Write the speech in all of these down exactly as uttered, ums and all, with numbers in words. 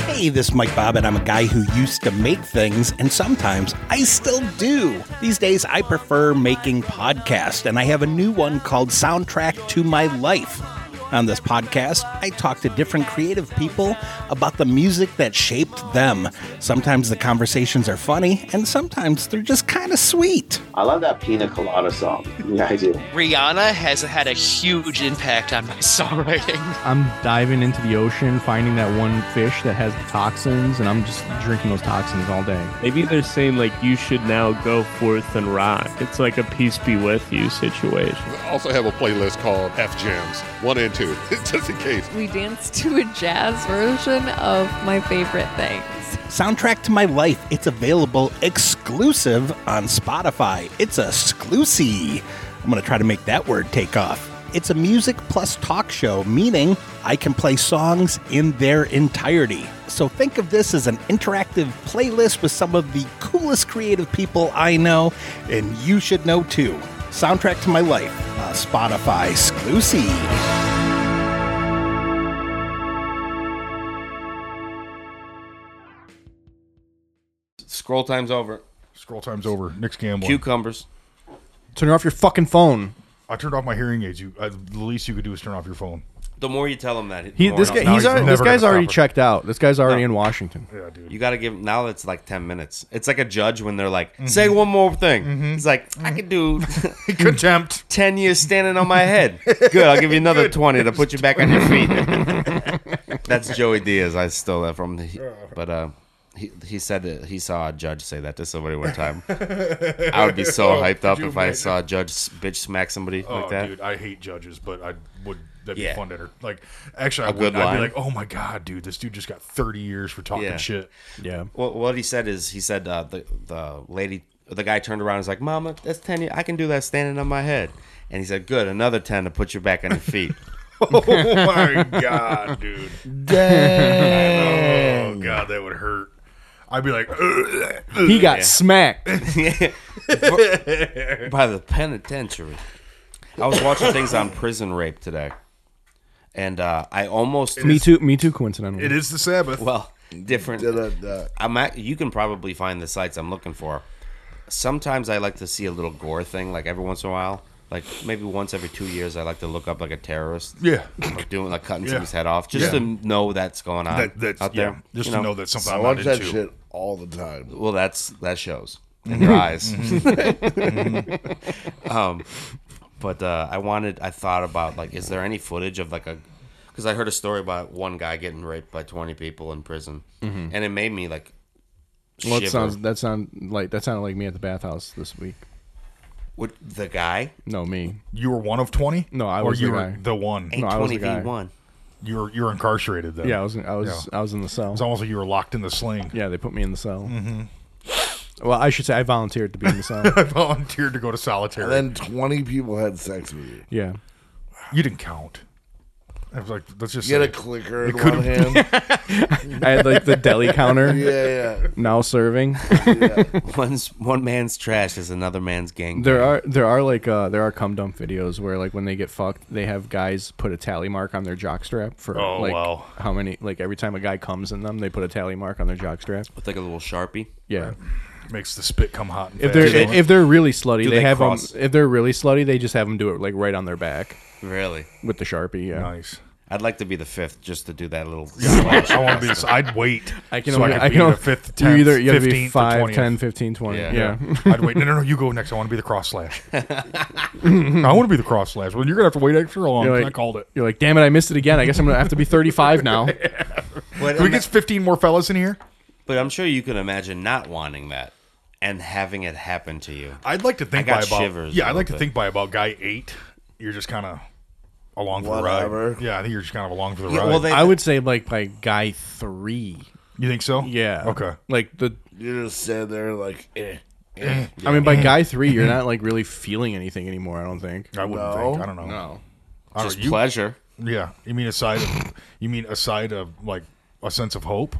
Hey, this is Mike Bob, and I'm a guy who used to make things, and sometimes I still do. These days, I prefer making podcasts, and I have a new one called Soundtrack to My Life. On this podcast, I talk to different creative people about the music that shaped them. Sometimes the conversations are funny, and sometimes they're just kind of sweet. I love that Pina Colada song. Yeah, I do. Rihanna has had a huge impact on my songwriting. I'm diving into the ocean, finding that one fish that has the toxins, and I'm just drinking those toxins all day. Maybe they're saying, like, you should now go forth and rock. It's like a peace be with you situation. I also have a playlist called F Jams, one and two, just in case. We danced to a jazz version of my favorite things. Soundtrack to My Life. It's available exclusive on Spotify. It's a exclusive. I'm going to try to make that word take off. It's a music plus talk show, meaning I can play songs in their entirety. So think of this as an interactive playlist with some of the coolest creative people I know, and you should know too. Soundtrack to My Life, a Spotify exclusive. Scroll time's over. Scroll time's over. Nick's gambling. Cucumbers. Turn off your fucking phone. I turned off my hearing aids. You, uh, the least you could do is turn off your phone. The more you tell him that, He, the this more guy, he'll- he's he's already, never this guy's gonna already stop it. checked out. This guy's already No. in Washington. Yeah, dude. You got to give him, now it's like ten minutes. It's like a judge when they're like, say one more thing. He's like, I can do Contempt. ten years standing on my head. Good, I'll give you another twenty to put you back on your feet. That's Joey Diaz. I stole that from the, but uh, he he said that he saw a judge say that to somebody one time. I would be so Oh, hyped could up you if I imagine? saw a judge bitch smack somebody Oh, like that. dude, I hate judges, but I would. That'd Yeah. be fun to enter. Like, actually, I A would. good I'd line. be like, oh my god, dude, this dude just got thirty years for talking Yeah. shit. Yeah. Well, what he said is, he said uh, the the lady, the guy turned around and was like, "Mama, that's ten. years. I can do that standing on my head." And he said, "Good, another ten to put you back on your feet." Oh my god, dude. Dang. Oh god, that would hurt. I'd be like, He got Yeah. smacked. By the penitentiary. I was watching things on prison rape today, and uh, I almost Me too. Me too. Coincidentally. it is the Sabbath. well different. I'm at, you can probably find the sites I'm looking for. Sometimes I like to see a little gore thing, like every once in a while. Like maybe once every two years, I like to look up like a terrorist, yeah, like doing like cutting Yeah. somebody's head off, just Yeah. to know that's going on that, that's out yeah, there. just you to know that something I I'm watch not that into. shit all the time. Well, that's that shows in your eyes. um, but uh, I wanted, I thought about like, is there any footage of like a? Because I heard a story about one guy getting raped by twenty people in prison, and it made me like. Well, that shiver. sounds. That sound like that sounded like me at the bathhouse this week. With the guy, No, me. You were one of twenty. No, I or was you the were guy. the one. ain't No, I was twenty the guy. v one. You were you're incarcerated then. Yeah, I was. I was. Yeah. I was in the cell. It's almost like you were locked in the sling. Yeah, they put me in the cell. Mm-hmm. Well, I should say I volunteered to be in the cell. I volunteered to go to solitary. And then twenty people had sex with you. Yeah. You didn't count. I was like, let's just Get say a clicker in It one hand. I had like the deli counter yeah, now serving. yeah. One's one man's trash is another man's gang. There are there are like uh there are cum dump videos where like when they get fucked, they have guys put a tally mark on their jockstrap for Oh, like wow. how many like every time a guy comes in them, they put a tally mark on their jockstrap. with like a little Sharpie. Yeah. makes the spit come hot and If fast. they're Do they- if they're really slutty, do they, they have cross- them. If they're really slutty, they just have them do it like right on their back Really, with the Sharpie. Yeah. Nice. I'd like to be the fifth just to do that little. I want to be. The, I'd wait. I can so only. I, could I be can the only. fifth, you tenth, either you have to be fifteenth, or five, twentieth. ten, fifteen, twenty. Yeah. Yeah. I'd wait. No, no, no. You go next. I want to be the cross slash. I want to be the cross slash. Well, you're gonna have to wait extra long. You're like- I called it. You're like, damn it, I missed it again. I guess I'm gonna have to be thirty-five now. But, Can we get fifteen more fellas in here? but I'm sure you can imagine not wanting that and having it happen to you. I'd like to think I by got about. shivers yeah, a I'd like to little think by about guy eight. You're just kind of along for the Whatever. ride. Yeah, I think you're just kind of along for the Yeah, ride. well, they- I would say like by guy three. you think so? Yeah. Okay. Like the. You just stand there like, eh. eh. I mean, by guy three, you're not like really feeling anything anymore. I don't think. I wouldn't No. think. I don't know. No. I don't Just know. You- pleasure. Yeah. You mean aside of you mean aside of like a sense of hope?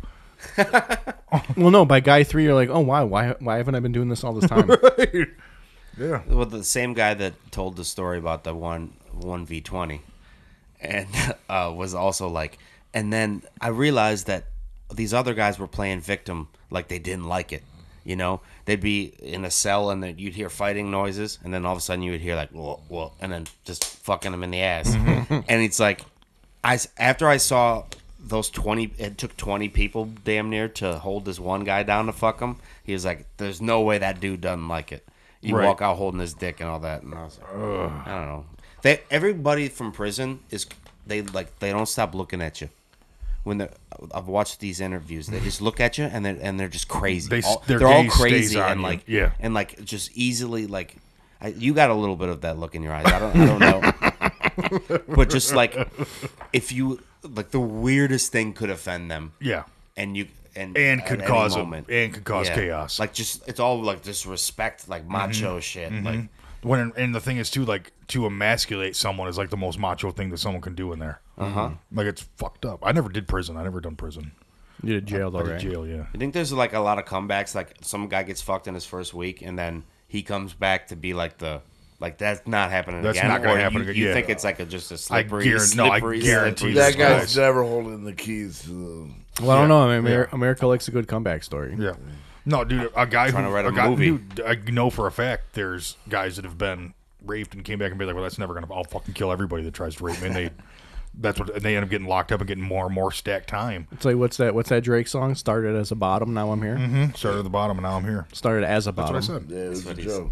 Well, no. By guy three, you're like, oh, why, why, why haven't I been doing this all this time? Yeah. Well, the same guy that told the story about the one one v twenty, and uh, was also like, and then I realized that these other guys were playing victim like they didn't like it. You know, they'd be in a cell and then you'd hear fighting noises, and then all of a sudden you would hear like, whoa, whoa, and then just fucking them in the ass. Mm-hmm. And it's like, I after I saw those twenty, it took twenty people damn near to hold this one guy down to fuck him. He was like, there's no way that dude doesn't like it. You Right. walk out holding his dick and all that, and I was like, Ugh. I don't know. They everybody from prison is they like they don't stop looking at you. When they, I've watched these interviews, they just look at you and they're and they're just crazy. They- all, their they're all gaze stays crazy on and you. like Yeah. and like just easily like. I, you got a little bit of that look in your eyes. I don't. I don't know. But just like if you like the weirdest thing could offend them. Yeah. And you and And at could any cause a- moment. and could cause Yeah. chaos. Like just it's all like disrespect, like macho shit. Like When and the thing is too, like to emasculate someone is like the most macho thing that someone can do in there. Uh-huh. Like it's fucked up. I never did prison. I never done prison. You did jail though, I did right? jail, yeah. I think there's like a lot of comebacks. Like some guy gets fucked in his first week, and then he comes back to be like the like that's not happening That's again. not gonna or happen you, again, You yeah. think it's like a, just a I slippery, guarantee- no, I slippery, guarantee slippery That slope. guy's never holding the keys to the. Well, I don't Yeah. know. I mean, Amer- Yeah. America likes a good comeback story. Yeah. No, dude, a guy Trying who to write a guy, movie. Dude, I know for a fact there's guys that have been raped and came back and be like, well, that's never gonna. I'll fucking kill everybody that tries to rape me. And they, that's what and they end up getting locked up and getting more and more stacked time. It's like what's that? What's that Drake song? Started as a bottom, now I'm here. Mm-hmm. Started at the bottom and now I'm here. Started as a That's bottom. what I said. Yeah, it was a what he joke.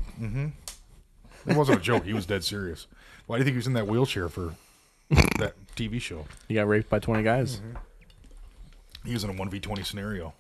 It wasn't a joke. He was dead serious. Why do you think he was in that wheelchair for that T V show? You got raped by twenty guys. He was in a one v twenty scenario.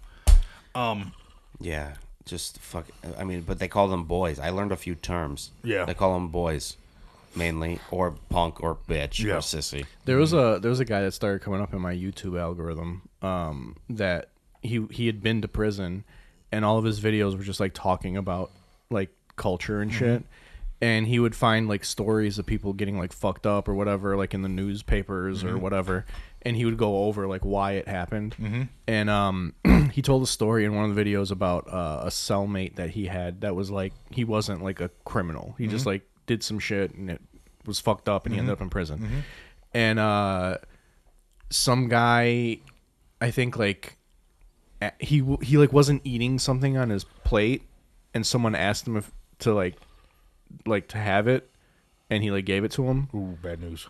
Yeah, just fuck. I mean, but they call them boys. I learned a few terms. Yeah. they call them boys, mainly, or punk, or bitch, Yeah. or sissy. There was a there was a guy that started coming up in my YouTube algorithm um, that he he had been to prison, and all of his videos were just like talking about like culture and shit. And he would find like stories of people getting like fucked up or whatever, like in the newspapers or whatever. And he would go over like why it happened. And um, he told a story in one of the videos about uh, a cellmate that he had that was like he wasn't like a criminal. He just like did some shit and it was fucked up and he ended up in prison. And uh, some guy, I think like a- he w- he like wasn't eating something on his plate, and someone asked him if to like like to have it, and he like gave it to him. Ooh, bad news.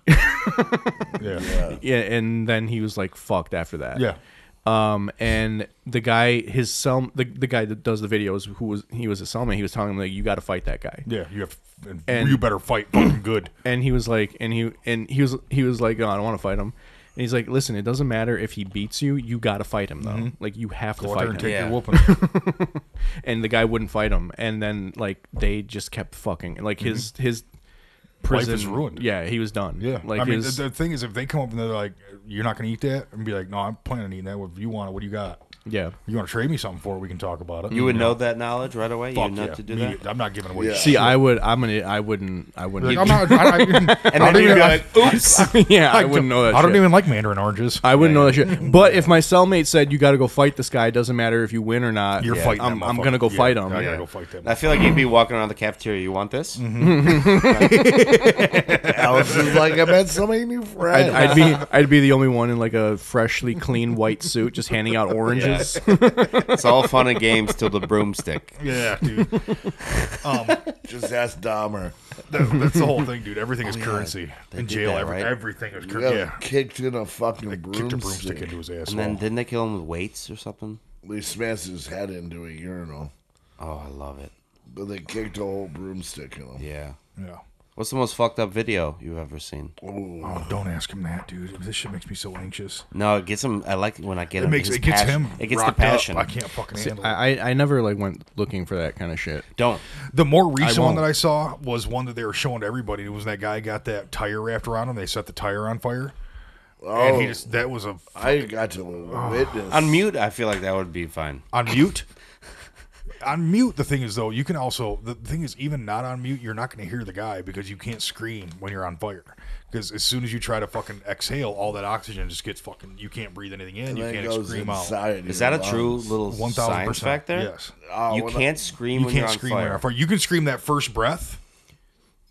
yeah. Yeah, and then he was like fucked after that. Yeah. Um, and the guy, his cell, the, the guy that does the videos, who was he was a cellmate. He was telling him like, you got to fight that guy. Yeah. You have. And, And- you better fight fucking good. And he was like, and he and he was he was like, oh, I don't want to fight him. And he's like, listen, it doesn't matter if he beats you, you got to fight him though. Like you have Go to out there fight and him. take Yeah. your whooping. And the guy wouldn't fight him, and then like they just kept fucking. Like his his prison Life is ruined. Yeah, he was done. Yeah. like I mean, his, the, the thing is, if they come up and they're like, "You're not going to eat that," and be like, "No, I'm planning on eating that. If you want it, what do you got? yeah. You want to trade me something for it? We can talk about it." You would know that knowledge right away. You Fuck would know yeah. to do Me- that. I'm not giving away. Yeah. shit. See, I would. I'm gonna. I wouldn't. I wouldn't. Like, I'm not. I, I, And I then don't you'd even be like. like, "Oops." yeah, I, I wouldn't know that. I don't shit. even like mandarin oranges. I wouldn't know that shit. But if my cellmate said you got to go fight this guy, it doesn't matter if you win or not. You're fighting. I'm, that I'm motherfucker. gonna go Yeah, fight him. I gotta Yeah. go fight that. I feel like you'd be walking around the cafeteria. You want this? Alex is like, I met so many new friends. I'd, I'd be I'd be the only one in like a freshly clean white suit, just handing out oranges. It's all fun and games till the broomstick. Yeah, dude. Um, Just ask Dahmer. that, that's the whole thing, dude. Everything is currency They in did jail. that, every, right? everything is You currency. got Yeah. kicked in a fucking Kicked a broomstick. broomstick into his asshole. And then didn't they kill him with weights or something? They smashed his head into a urinal, Oh, I love it. but they kicked a whole broomstick in him. Yeah. yeah. What's the most fucked up video you've ever seen? Oh, don't ask him that, dude. This shit makes me so anxious. No, it gets him. I like when I get It him. makes his it gets passion. him. It gets the rocked up. passion. I can't fucking handle it. I, I I never like went looking for that kind of shit. Don't. The more recent one won't. that I saw was one that they were showing to everybody. It was that guy got that tire wrapped around him. They set the tire on fire, and he Oh, just that was a I got to witness. On mute, I feel like that would be fine. on mute. On mute, the thing is though, you can also the thing is even not on mute, you're not going to hear the guy because you can't scream when you're on fire. Because as soon as you try to fucking exhale, all that oxygen just gets fucking. You can't breathe anything in. And You then it can't goes scream out. inside Is your that a true lungs. little One thousand science fact percent. there? Yes. Oh, You when can't scream You when can't you're on scream fire. when you're on fire. You can scream that first breath,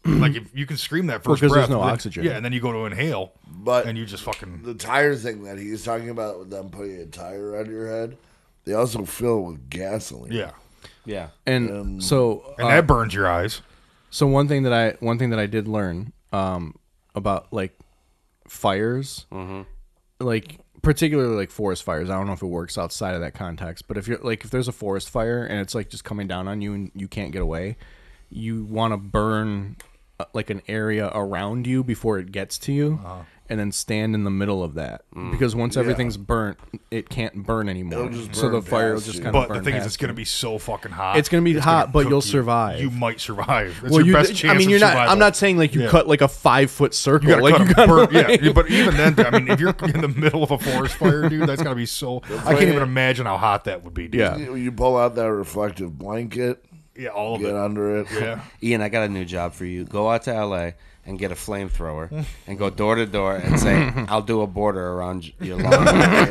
like if you can scream that Well, first 'cause breath, there's no then- oxygen. Yeah, and then you go to inhale, But and you just fucking the tire thing that he's talking about with them putting a tire on your head, they also fill with gasoline. yeah, Yeah. And Um, so, and uh, that burns your eyes. so one thing that I one thing that I did learn um, about like fires, like particularly like forest fires. I don't know if it works outside of that context, but if you're like if there's a forest fire and it's like just coming down on you and you can't get away, you want to burn uh, like an area around you before it gets to you. And then stand in the middle of that because once everything's burnt, it can't burn anymore. It'll just So the burn fire will past just you. kind of But burn. the thing is, past it's going to you. be so fucking hot. It's gonna be gonna hot, but cook you'll you. survive. You might survive. It's well, your you, best chance I mean, of you're not. survival. I'm not saying like you Yeah. cut like a five foot circle. You gotta like cut you a gotta, burn, like- yeah. But even then, I mean, if you're in the middle of a forest fire, dude, that's gotta be so. I can't even imagine how hot that would be, dude. Yeah. You, you pull out that reflective blanket, yeah, all of get it. under it. Yeah, Ian, I got a new job for you. Go out to L A and get a flamethrower and go door to door and say, "I'll do a border around your lawn."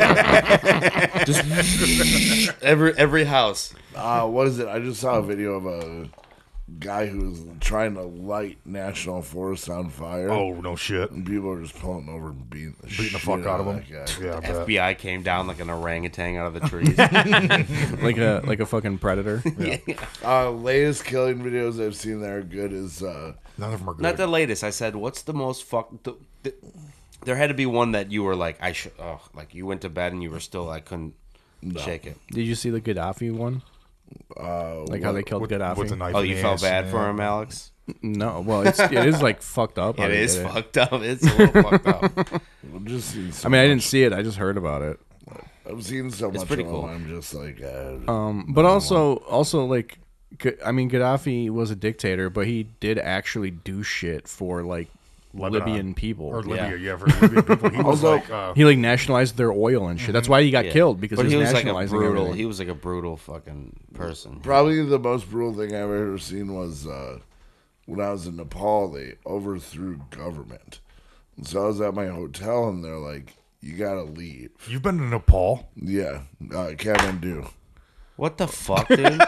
Just every every house. Uh, what is it? I just saw a video of a guy who was trying to light national forest on fire. Oh no shit! And people are just pulling over and beating the, Beating the shit fuck out of him. that guy. Yeah, I bet. F B I came down like an orangutan out of the trees. like a like a fucking predator. Uh, latest killing videos I've seen that are good is uh, None of them are good. Not the latest. I said, what's the most fuck? The, the, there had to be one that you were like, I should. Oh, like you went to bed and you were still, I couldn't shake it. Did you see the Gaddafi one? uh, Like how they killed with, Gaddafi? with the knife. Oh, in you the felt ass, bad yeah. for him, Alex? No, well, it's it is like fucked up. how It they is did fucked up. It's a little fucked up. I've just seen so I mean, I didn't much- see it. I just heard about it. I've seen so It's much pretty of cool. them, I'm just like, uh, Um, but also, also like, G- I mean, Gaddafi was a dictator, but he did actually do shit for like Lebanon. Libyan people. Or Libya, Yeah. yeah, for Libyan people. He was Also- like, uh, He like nationalized their oil and shit. That's why he got Yeah. killed because but he he was, was like a nationalizing brutal. everything. He was like a brutal fucking person. probably the most brutal thing I've ever seen was uh, when I was in Nepal. They overthrew government, and so I was at my hotel, and they're like, "You gotta leave." you've been to Nepal? Yeah, uh, Kathmandu. What the fuck, dude?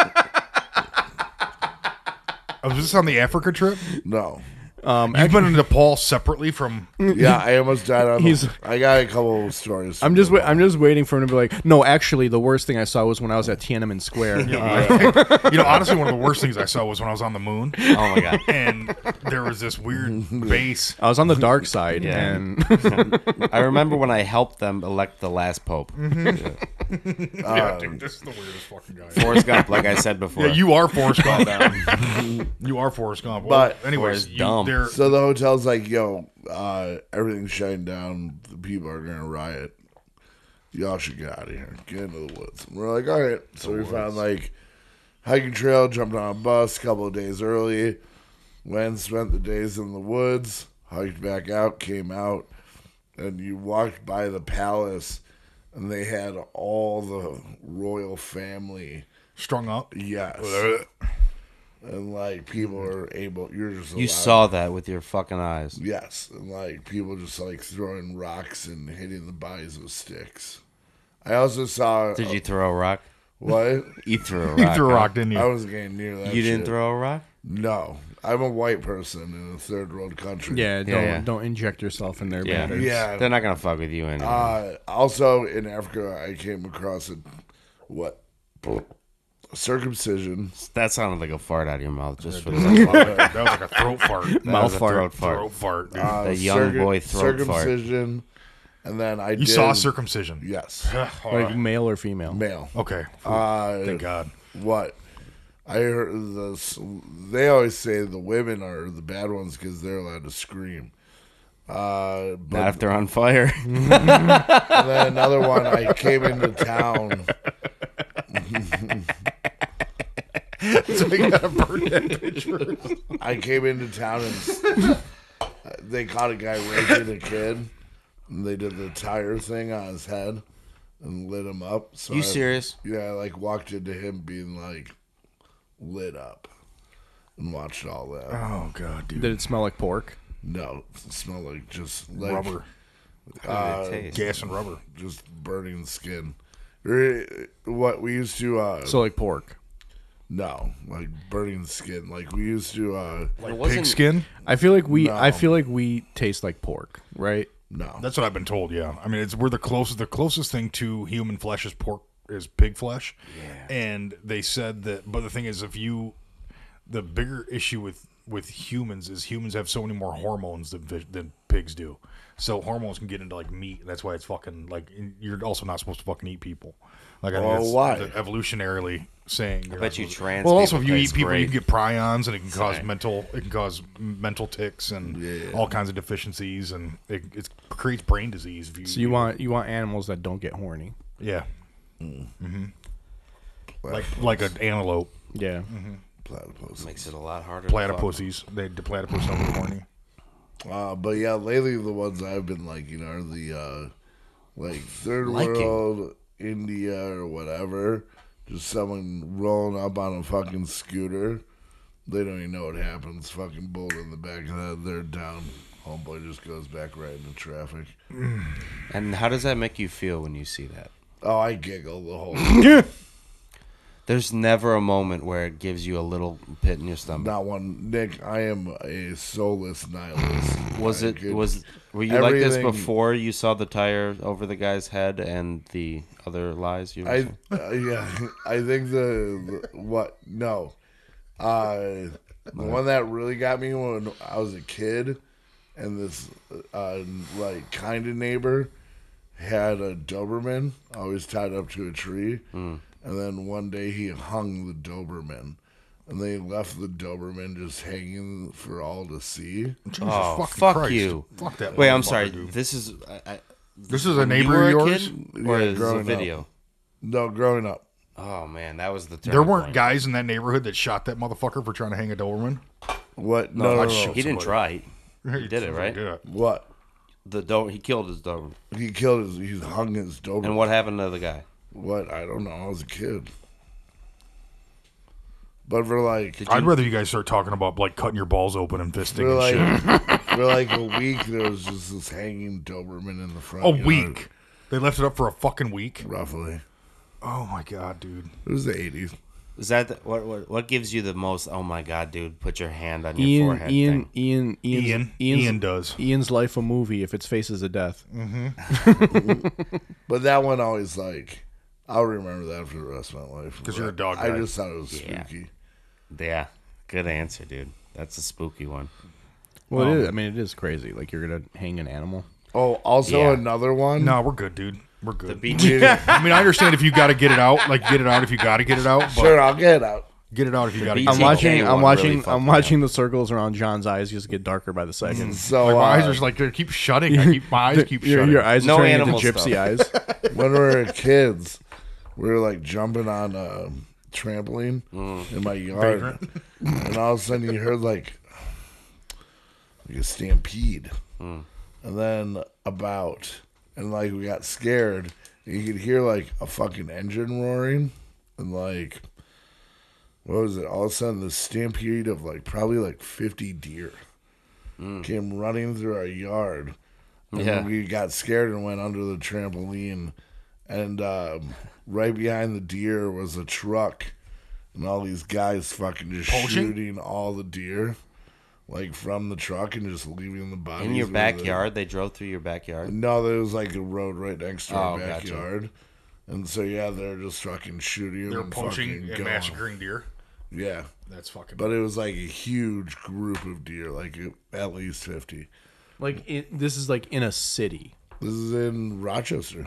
Was this on the Africa trip? No. Um, You've been to Nepal separately from. Yeah, I almost died on. He's- The, I got a couple of stories. I'm from just, them. wa- I'm just waiting for him to be like, no, actually, the worst thing I saw was when I was at Tiananmen Square. Uh, You know, honestly, one of the worst things I saw was when I was on the moon, Oh my god. and there was this weird base. I was on the dark side, Yeah. and I remember when I helped them elect the last pope. Yeah, dude, this is the weirdest fucking guy. Forrest Gump, like I said before. Yeah, you are Forrest Gump. You are Forrest Gump. Well, But- anyways, Forrest you, Dump. they're- So the hotel's like, "Yo, uh, everything's shutting down. The people are gonna riot. Y'all should get out of here. Get into the woods." And we're like, "All right." So we found like hiking trail, jumped on a bus a couple of days early, went, spent the days in the woods, hiked back out, came out, and you walked by the palace, and they had all the royal family. strung up. Yes. And like people are able, you're just You allowed- saw that with your fucking eyes. Yes, and like people just like throwing rocks and hitting the bodies with sticks. I also saw. Did you throw a rock? What? You threw a rock. You threw a huh? rock, didn't you? I wasn't getting near that. You didn't shit. throw a rock? No, I'm a white person in a third world country. yeah, don't yeah. don't inject yourself in their Yeah. matters. Yeah. They're not gonna fuck with you anymore. Uh, also in Africa, I came across a what circumcision. that sounded like a fart out of your mouth, just for the that was like a throat fart. That Mouth was a fart. throat fart. Throat fart, dude. Uh, The young boy throat fart. circumcision, and then I you did, saw circumcision. Yes, Like male or female. male. Okay. Uh, Thank God. What? I heard this. They always say the women are the bad ones because they're allowed to scream. Uh, but Not if they're on fire. and then another one. I came into town. So you gotta burn that picture. I came into town and they caught a guy raping a kid. And they did the tire thing on his head and lit him up. So You I- serious? Yeah, I like walked into him being like lit up and watched all that. Oh God, dude. Did it smell like pork? No, it smelled like just like Rubber, How did it taste? gas, and rubber. just burning the skin. Re- What we used to, uh, So like pork. No, like burning skin. Like we used to. uh Like pig skin? I feel like we. No. I feel like we taste like pork, right? No, That's what I've been told. Yeah, I mean, it's we're the closest. The closest thing to human flesh is pork is pig flesh. Yeah. And they said that, but the thing is, if you, the bigger issue with with humans is humans have so many more hormones than vi- than pigs do. So hormones can get into like meat. That's why it's fucking like you're also not supposed to fucking eat people. Like I think Well, that's why? the evolutionarily saying. I you're bet not you supposed to- trans Well, also if people you eat taste people, you great. can get prions, and it can cause Sorry. mental. It can cause mental tics and Yeah. all kinds of deficiencies, and it, it creates brain disease. If you, So you want you want animals that don't get horny. yeah, mm-hmm. like like an antelope, Yeah. platypus. Makes it a lot harder. to fuck. platypuses. They the platypus don't get horny. Uh, but yeah, lately the ones I've been liking are the uh, like third Liking? world, India or whatever. Just someone rolling up on a fucking scooter. They don't even know what happens. Fucking bullet in the back of the head. They're down. Homeboy just goes back right into traffic. And how does that make you feel when you see that? Oh, I giggle the whole time. There's never a moment where it gives you a little pit in your stomach. Not one. Nick, I am a soulless nihilist. Was I it could- was were you like this everything- before you saw the tire over the guy's head and the other lies you were I saying? uh, yeah, I think the, the what no, uh, the one that really got me when I was a kid, and this uh, like kind of neighbor had a Doberman always tied up to a tree, Mm. and then one day he hung the Doberman. And they left the Doberman just hanging for all to see. Oh, fucking fuck Christ. you! Fuck that Wait, I'm motherfucker, sorry. dude. This is I, I, This is a when neighbor you were of a yours? kid, or Yeah, is this a growing up. video? No, growing up. Oh man, that was the. There turning weren't point. guys in that neighborhood that shot that motherfucker for trying to hang a Doberman. What? No, No, no, I'd no. shoot- he didn't somebody. try. He did it right. Yeah. What? The do- he killed his Doberman. He killed his. He hung his Doberman. And what happened to the guy? What? I don't know. I was a kid. But for like, I'd rather you guys start talking about like cutting your balls open and fisting for and like, shit. for like a week, there was just this hanging Doberman in the front. A yard, week. They left it up for a fucking week. roughly. Oh my god, dude. It was the eighties. Is that the, what, what? What gives you the most? Oh my god, dude! Put your hand on your Ian, forehead. Ian, thing. Ian, Ian's, Ian. Ian's, Ian does. Ian's life a movie if it's faces of death. But that one always like, I'll remember that for the rest of my life. 'Cause you're a dog I guy. just thought it was Yeah. spooky. Yeah, good answer, dude. That's a spooky one. Well, Um, it is. I mean, it is crazy. Like you're gonna hang an animal. Oh, also Yeah. another one. No, we're good, dude. We're The good. beach. I mean, I understand if you got to get it out, like get it out if you got to get it out. But Sure, I'll get it out. get it out if you got to. B get I'm T it out. watching. K I'm one watching. really fucked I'm me watching the circles around John's eyes just get darker by the second. So Like, my eyes uh, are just like they keep shutting. I keep my eyes keep your, shutting. your eyes No are turning into animal gypsy stuff. eyes. when we were kids, we were like jumping on a trampoline Mm. in my yard, and all of a sudden you heard like, like a stampede, Mm. and then about, and like we got scared. And you could hear like a fucking engine roaring, and like, what was it? All of a sudden, the stampede of like probably like fifty deer came running through our yard. And Yeah. we got scared and went under the trampoline. And um, right behind the deer was a truck. And all these guys fucking just Poaching? shooting all the deer. Like from the truck and just leaving the bodies. In your where backyard, they drove through your they- backyard. No, there was like a road right next to our Oh, gotcha. backyard. And so, yeah, they're just fucking shooting them They're and poaching fucking and going. massacring deer. Yeah. That's fucking. But it was like a huge group of deer, like at least fifty. Like it, this is like in a city. This is in Rochester.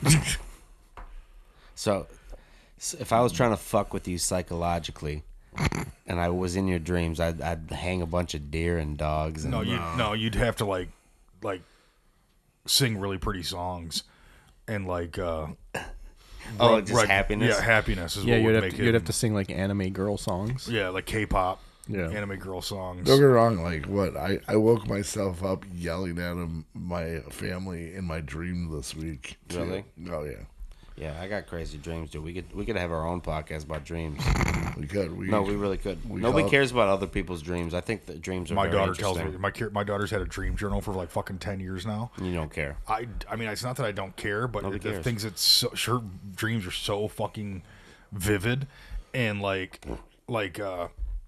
So, s if I was trying to fuck with you psychologically, and I was in your dreams, I'd, I'd hang a bunch of deer and dogs. And, no, you no, you'd have to like, like, sing really pretty songs, and like, uh, oh, rub- just like- happiness. Yeah, happiness is Yeah, what you'd would have make to, it. you'd have to sing like anime girl songs. Yeah, like K-pop. Yeah. Anime girl songs. Don't get me wrong, like what? I, I woke myself up yelling at him, my family in my dream this week. too. Really? Oh yeah. Yeah, I got crazy dreams, dude. We could we could have our own podcast about dreams. We could. We, No, we really could. we Nobody call- cares about other people's dreams. I think that dreams are My very daughter tells me interesting. my ki- my daughter's had a dream journal for like fucking ten years now. You don't care. I, I mean, it's not that I don't care, but Nobody the cares. things that so, her dreams are so fucking vivid, and like like uh,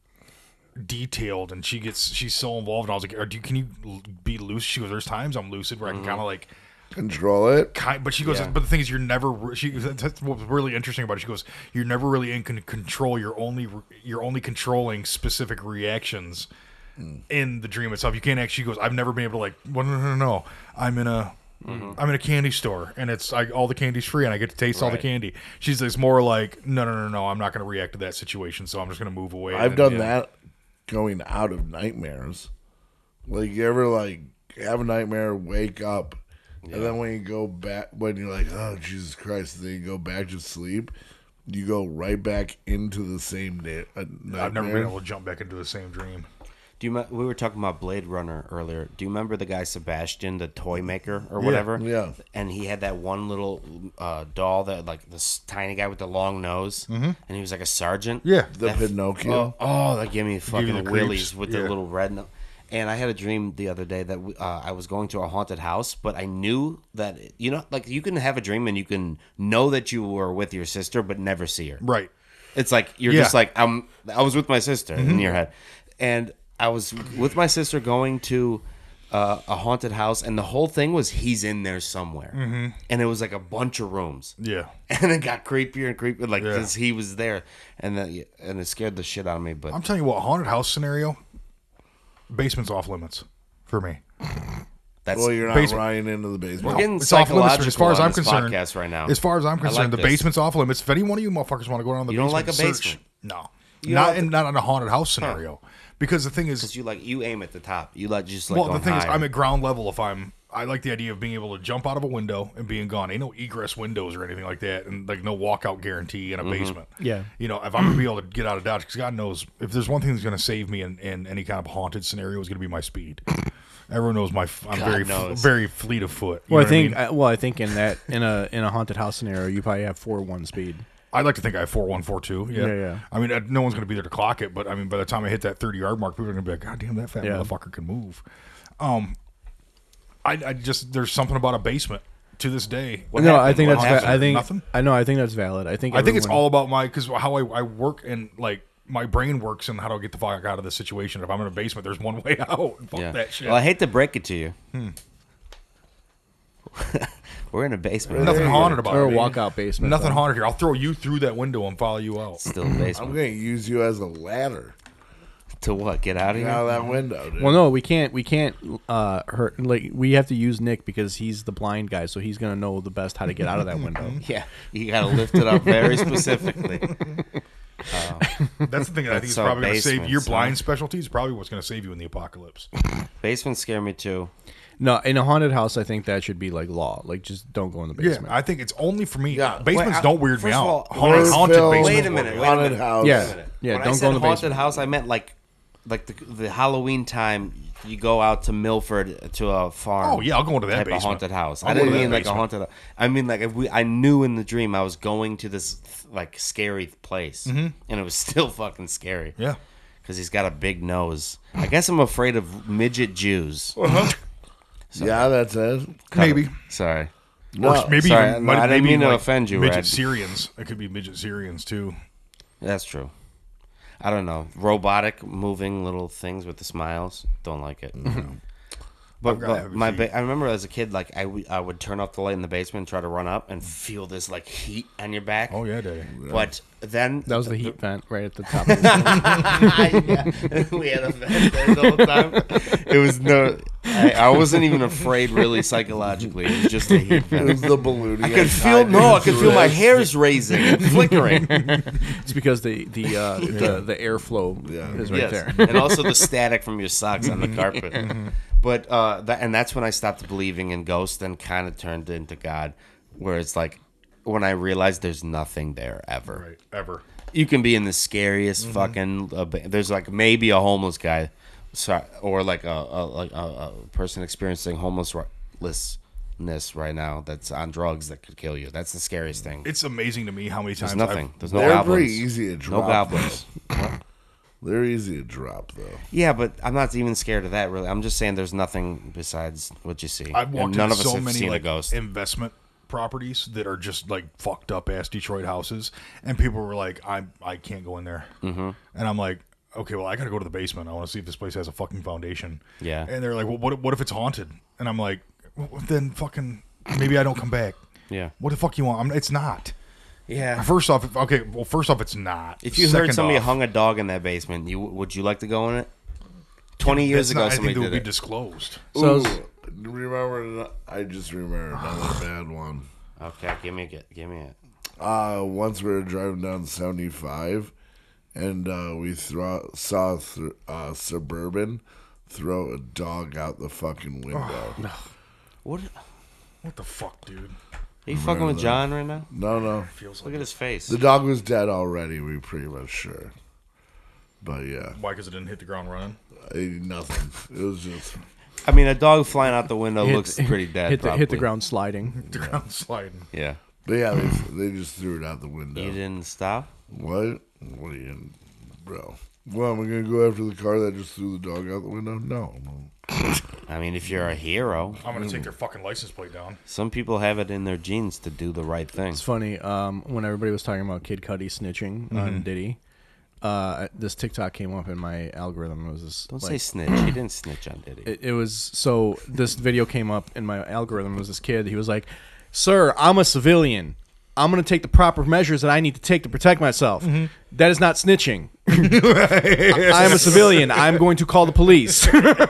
detailed, and she gets she's so involved. And I was like, "Do you, can you be lucid?" She goes, "There's times I'm lucid where I can kind of like." Control it, kind, but she goes. Yeah. But the thing is, you're never. She that's what's really interesting about it. She goes, "You're never really in con- control. You're only you're only controlling specific reactions mm. in the dream itself. You can't actually." She goes, "I've never been able to like. Well, no, no, no, no. I'm in a, mm-hmm. I'm in a candy store, and it's I, all the candy's free, and I get to taste right. all the candy." She's it's more like, "No, no, no, no. I'm not going to react to that situation, so I'm just going to move away." I've then, done yeah. that going out of nightmares. Like you ever like have a nightmare, wake up. Yeah. And then when you go back, when you're like, oh, Jesus Christ, then you go back to sleep, you go right back into the same day. Uh, I've never been able to jump back into the same dream. Do you? We were talking about Blade Runner earlier. Do you remember the guy Sebastian, the toy maker or yeah, whatever? Yeah. And he had that one little uh, doll that, like, this tiny guy with the long nose, mm-hmm. and he was like a sergeant. Yeah. The that, Pinocchio. Oh, oh, that gave me fucking the willies with yeah. the little red nose. And I had a dream the other day that uh, I was going to a haunted house, but I knew that, you know, like you can have a dream and you can know that you were with your sister, but never see her. Right. It's like, you're yeah. just like, I'm, I was with my sister mm-hmm. in your head. And I was with my sister going to uh, a haunted house, and the whole thing was he's in there somewhere. Mm-hmm. And it was like a bunch of rooms. Yeah. And it got creepier and creepier, like, because yeah. he was there. And, the, and it scared the shit out of me. But I'm telling you what, haunted house scenario, basement's off limits for me. That's well, you're not basement. riding into the basement. We're getting it's off limits as far as on I'm this concerned. podcast right now. As far as I'm concerned, like the this. basement's off limits. If any one of you motherfuckers want to go down the you basement, don't like a search, basement. no, You not don't in not in a haunted house scenario. Huh. Because the thing is, because you like you aim at the top. You like just like well, the thing higher. is, I'm at ground level. If I'm, I like the idea of being able to jump out of a window and being gone. Ain't no egress windows or anything like that, and like no walkout guarantee in a mm-hmm. basement. Yeah, you know, if I'm gonna be able to get out of Dodge, because God knows if there's one thing that's gonna save me in, in any kind of haunted scenario, is gonna be my speed. Everyone knows my I'm God very knows. very fleet of foot. You well, know I think I mean? I, well, I think in that in a in a haunted house scenario, you probably have four one speed. I'd like to think I have four one, four two. Yeah. Yeah, yeah. I mean, uh, no one's going to be there to clock it, but I mean, by the time I hit that thirty-yard mark, people are going to be like, God damn, that fat yeah. motherfucker can move. Um, I, I just, there's something about a basement to this day. What no, happened? I think what that's, happened? va- I think, Nothing? I know, I think that's valid. I think, I think it's everyone- all about my, because how I, I work and like, my brain works and how to get the fuck out of this situation. If I'm in a basement, there's one way out. Fuck yeah. that shit. Well, I hate to break it to you. Hmm. We're in a basement. Nothing haunted about or it. Or a walkout basement. Nothing so. haunted here. I'll throw you through that window and follow you out. Still a basement. I'm going to use you as a ladder. To what? Get out of Get here? out of that window, dude. Well, no, we can't. We can't uh, hurt. Like we have to use Nick because he's the blind guy, so he's gonna know the best how to get out of that window. Yeah, you got to lift it up very specifically. Uh, That's the thing that I think is so probably going to save your so. blind specialty is probably what's going to save you in the apocalypse. Basements scare me too. No, in a haunted house, I think that should be like law. Like, just don't go in the basement. Yeah, I think it's only for me. Yeah. Basements Wait, I- don't weird me first of out. all, haunted haunted Phil, basements. Wait a minute. Wait a Haunted minute. house. Yeah. Wait a minute. Yeah, when don't I go said in the haunted basement. house, I meant like, like the, the Halloween time. You go out to Milford to a farm. Oh yeah, I'll go into that type basement. of haunted house. I'll I go didn't to that mean like basement. a haunted. I mean like if we. I knew in the dream I was going to this like scary place, Mm-hmm. and it was still fucking scary. Yeah. Because he's got a big nose. I guess I'm afraid of midget Jews. Uh-huh. Yeah, that's it. Maybe. Sorry. No, Or maybe sorry, even, no, I didn't maybe mean to like offend you, midget Red. Syrians. It could be midget Syrians too. That's true. I don't know. Robotic, moving little things with the smiles. Don't like it. But, I've gotta but have a my seat. ba- I remember as a kid, like I, w- I would turn off the light in the basement and try to run up and feel this like heat on your back. Oh yeah, Daddy. But then That was the heat vent right at the top. Of the yeah, we had a vent there the whole time. It was no, I, I wasn't even afraid really psychologically. It was just a heat It vent. was the balloon. I could feel no, I could feel my hairs raising and flickering. it's because the the uh, the, the airflow Yeah. is right Yes. there. And also the static from your socks on the carpet. But uh, that, and that's when I stopped believing in ghosts and kind of turned into God, where it's like when I realized there's nothing there ever. Right. Ever. You can be in the scariest fucking. Uh, ba- there's like maybe a homeless guy, so, or like a, a like a, a person experiencing homelessness right now that's on drugs that could kill you. That's the scariest thing. It's amazing to me how many There's times nothing. I've, There's no They're goblins. pretty easy to drop. No goblins. They're easy to drop, though. Yeah, but I'm not even scared of that. Really, I'm just saying there's nothing besides what you see. I've And walked none into of us so have many seen like a ghost. investment properties that are just like fucked up ass Detroit houses, and people were like, I I can't go in there, mm-hmm. and I'm like, okay, well I gotta go to the basement. I want to see if this place has a fucking foundation. Yeah. And they're like, well, what what if it's haunted? And I'm like, well, then fucking maybe I don't come back. Yeah. What the fuck you want? I'm, it's not. Yeah. First off, okay. Well, first off, it's not. If you Second heard somebody off, hung a dog in that basement, you would you like to go in it? Twenty years that's ago, not, I somebody think it would did be it. disclosed. So Ooh, remember? I just remembered another bad one. Okay, give me it. Give me it. Uh, once we were driving down seventy-five, and uh, we throw, saw th- uh, Suburban throw a dog out the fucking window. What? What the fuck, dude? Are you fucking with John right now? No, no. Look at his face. The dog was dead already. We pretty much sure. But yeah, Why? Because it didn't hit the ground running. I, nothing. It was just. I mean, a dog flying out the window Hit- looks pretty dead. hit the, hit the probably. ground sliding. The ground sliding. Yeah. But yeah, they, they just threw it out the window. You didn't stop? What? What are you, bro? Well, am I gonna go after the car that just threw the dog out the window? No. I mean, if you're a hero, I'm gonna take their fucking license plate down. some people have it in their genes to do the right thing. It's funny. Um, when everybody was talking about Kid Cudi snitching Mm-hmm. on Diddy, uh, this TikTok came up in my algorithm. It was this, Don't like, say snitch. He didn't snitch on Diddy. It, it was so. This video came up in my algorithm. It was this kid. He was like, "Sir, I'm a civilian. I'm going to take the proper measures that I need to take to protect myself. Mm-hmm. That is not snitching. I am a civilian. I'm going to call the police."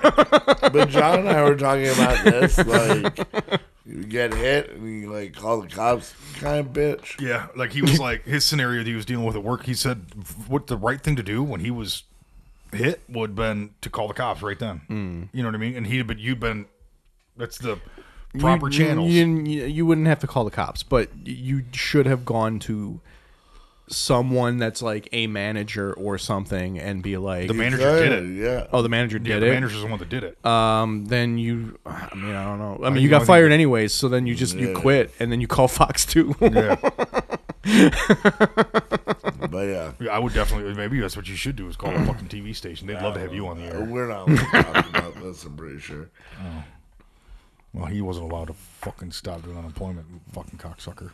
But John and I were talking about this. Like, you get hit and you like call the cops, kind of bitch. Yeah, like he was like his scenario that he was dealing with at work. He said what the right thing to do when he was hit would have been to call the cops right then. Mm. You know what I mean? And he'd but you'd been that's the proper you, channels. You, didn't- you, you wouldn't have to call the cops, but you should have gone to someone that's like a manager or something and be like, the manager did it. Yeah. "Oh, the manager Yeah, did the it." manager's the one that did it. Um, then you, I mean, I don't know. I mean, think you the got only fired thing- anyways, so then you just you Yeah. quit and then you call Fox two. Yeah. But yeah, Yeah, I would definitely. Maybe that's what you should do is call a fucking T V station. They'd love to have you on the air. we're not allowed to talk about this, I'm pretty sure. Well, he wasn't allowed to fucking stop doing unemployment. Fucking cocksucker.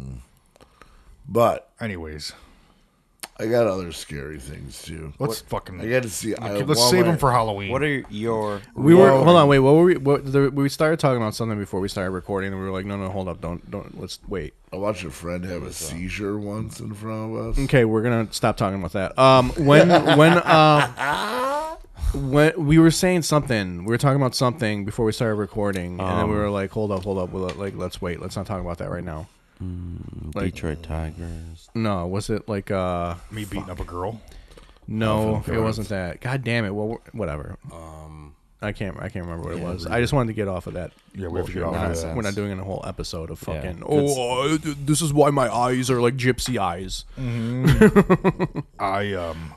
But Anyways, I got other scary things too. let's fucking. I got to see. I let's want save my- them for Halloween. What are your... We were Whoa. hold on, wait. What were we? What the, we started talking about something before we started recording, and we were like, no, no, hold up, don't, don't. Let's wait. I watched a friend have a seizure once in front of us. Okay, we're gonna stop talking about that. Um, when when um. When we were saying something, we were talking about something before we started recording, and then we were like, "Hold up, hold up, we'll, like let's wait, let's not talk about that right now." Like- Detroit Tigers. No, was it like uh? Me beating up a girl. No, Nothing it for wasn't that. God damn it! Well, we're- whatever. Um, I can't. I can't remember what it was. I just wanted to get off of that. Yeah, we have to get bullshit. off We're of not- that. We're not doing a whole episode of Yeah. fucking. That's- Oh, uh, th- this is why my eyes are like gypsy eyes. I um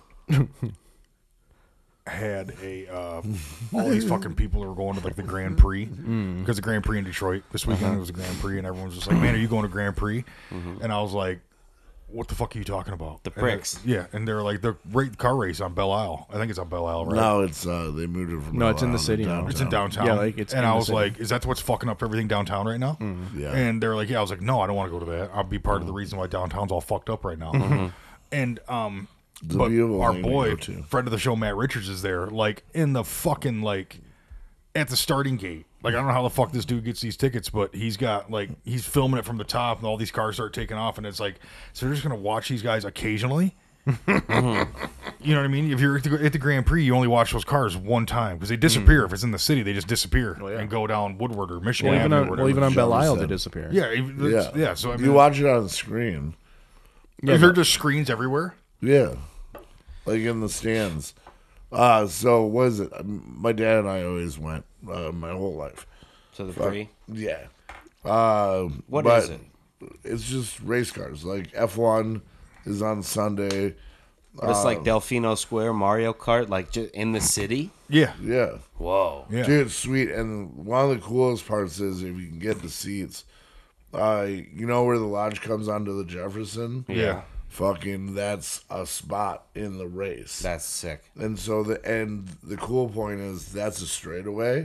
had a uh, all these fucking people that were going to like the Grand Prix because the Grand Prix in Detroit this weekend it was a Grand Prix and everyone was just like, "Man, are you going to Grand Prix?" And I was like, "What the fuck are you talking about?" The And pricks. they- yeah, and they're like the great car race on Belle Isle. I think it's on Belle Isle, right? No, it's uh, they moved it from. No, it's in the downtown city to now. It's in downtown. Yeah, like, it's and in I the was city. like, "Is that what's fucking up everything downtown right now?" Yeah. And they're like, "Yeah." I was like, "No, I don't want to go to that. I'll be part of the reason why downtown's all fucked up right now." And um, The but beautiful our thing to boy, go to. friend of the show, Matt Richards, is there, like in the fucking like at the starting gate. Like I don't know how the fuck this dude gets these tickets, but he's got like he's filming it from the top, and all these cars start taking off, and it's like, so they're just gonna watch these guys occasionally. You know what I mean? If you're at the, at the Grand Prix, you only watch those cars one time because they disappear. If it's in the city, they just disappear and go down Woodward or Michigan Well, even Avenue. on, or well, whatever. even on Belle Isle, they Jefferson. disappear. yeah, even- Yeah, that's- yeah. So I mean, you watch it on the screen. is there just screens everywhere? Yeah, like in the stands. Uh so what is it? Um, My dad and I always went uh, my whole life. To the Prix. Yeah. Uh, What but is it? It's just race cars. Like F one is on Sunday. But it's like Delfino Square, Mario Kart, like just in the city. Yeah, Yeah. Whoa. yeah. Dude, it's sweet. And one of the coolest parts is if you can get the seats. Uh, you know where the lodge comes onto the Jefferson? Yeah. Fucking, that's a spot in the race. That's sick. And so the and the cool point is that's a straightaway.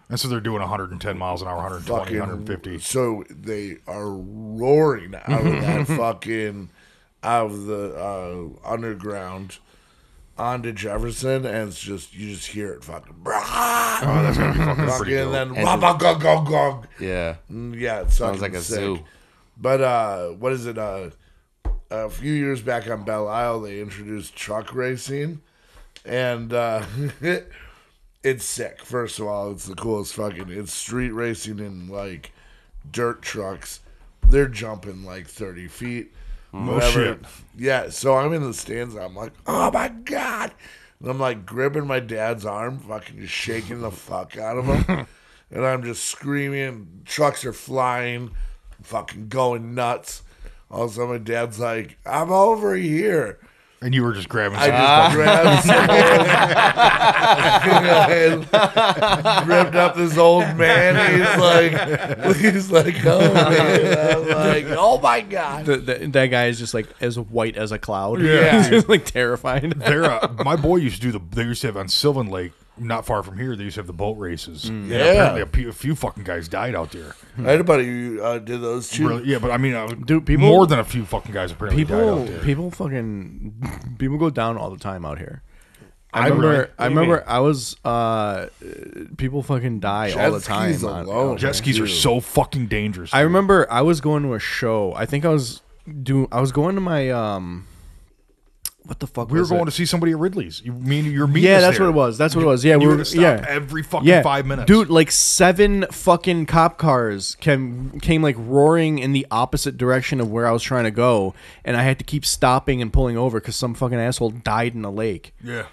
And so they're doing one hundred ten miles an hour, one hundred twenty, fucking, one hundred fifty. So they are roaring out of that fucking out of the uh, underground onto Jefferson, and it's just you just hear it fucking. Oh, that's gonna be fucking fucking, pretty dope. and then And wah, wah, gong, gong, gong. Yeah. Mm, yeah, it Sounds sounds like a sick. zoo. But uh, what is it? Uh, a few years back on Belle Isle, they introduced truck racing, and uh, it's sick. First of all, it's the coolest fucking. It's street racing in like dirt trucks. They're jumping like thirty feet. No whatever. shit. Yeah, so I'm in the stands. I'm like, oh my god. And I'm like gripping my dad's arm, fucking just shaking the fuck out of him. And I'm just screaming. Trucks are flying, fucking going nuts. All of a sudden, my dad's like, I'm over here. And you were just grabbing I some- just grabbed someone, gripped up this old man. He's like, he's like, oh man. I'm like, oh my god. The, the, that guy is just like as white as a cloud. Yeah. He's just like terrified. They're, uh, my boy used to do the. They used to have on Sylvan Lake, not far from here. They used to have the boat races. And Yeah. apparently a few, a few fucking guys died out there. I had a buddy who uh, did those too. Really, yeah, but I mean, uh, Dude, people- more than a few fucking guys apparently died People, out there. people fucking, people go down all the time out here. I I remember, really- I what do you remember, mean? I was, uh, people fucking die all the Jet time. skis on- alone. out Jet there. skis are so fucking dangerous. I dude. remember I was going to a show. I think I was doing. I was going to my um. What the fuck? we were was going it? to see somebody at Ridley's. You mean you're meeting Yeah, us that's there. what it was. That's what it was. Yeah, And we you were. were to stop Yeah, every fucking yeah. five minutes. dude. Like seven fucking cop cars came came like roaring in the opposite direction of where I was trying to go, and I had to keep stopping and pulling over because some fucking asshole died in a lake. Yeah.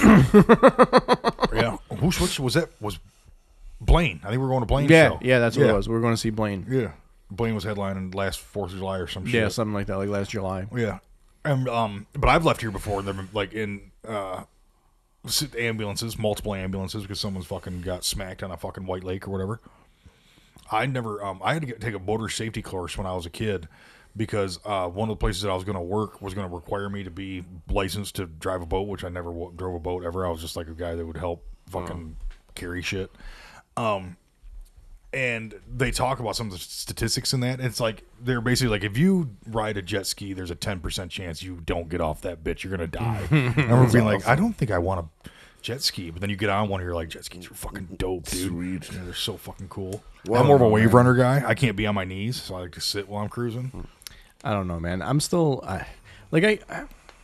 yeah. Who switched? Was that? Was Blaine? I think we were going to Blaine's Yeah, show. yeah, that's what Yeah. it was. We were going to see Blaine. Yeah. Blaine was headlining last Fourth of July or some shit. Yeah, something like that, like last July. Yeah. And, um, but I've left here before, and they've been like in uh, s- ambulances, multiple ambulances, because someone's fucking got smacked on a fucking White Lake or whatever. I never, um, I had to get, take a motor safety course when I was a kid because uh, one of the places that I was going to work was going to require me to be licensed to drive a boat, which I never w- drove a boat ever. I was just like a guy that would help fucking carry shit. Um, and they talk about some of the statistics in that. And it's like, they're basically like, if you ride a jet ski, there's a ten percent chance you don't get off that bitch. You're going to die. And we're being like, I don't think I want a jet ski. But then you get on one, and you're like, jet skis are fucking dope, dude. Sweet. Yeah, they're so fucking cool. Well, I'm more of a man. wave runner guy. I can't be on my knees, so I like to sit while I'm cruising. I don't know, man. I'm still, I, like I, I,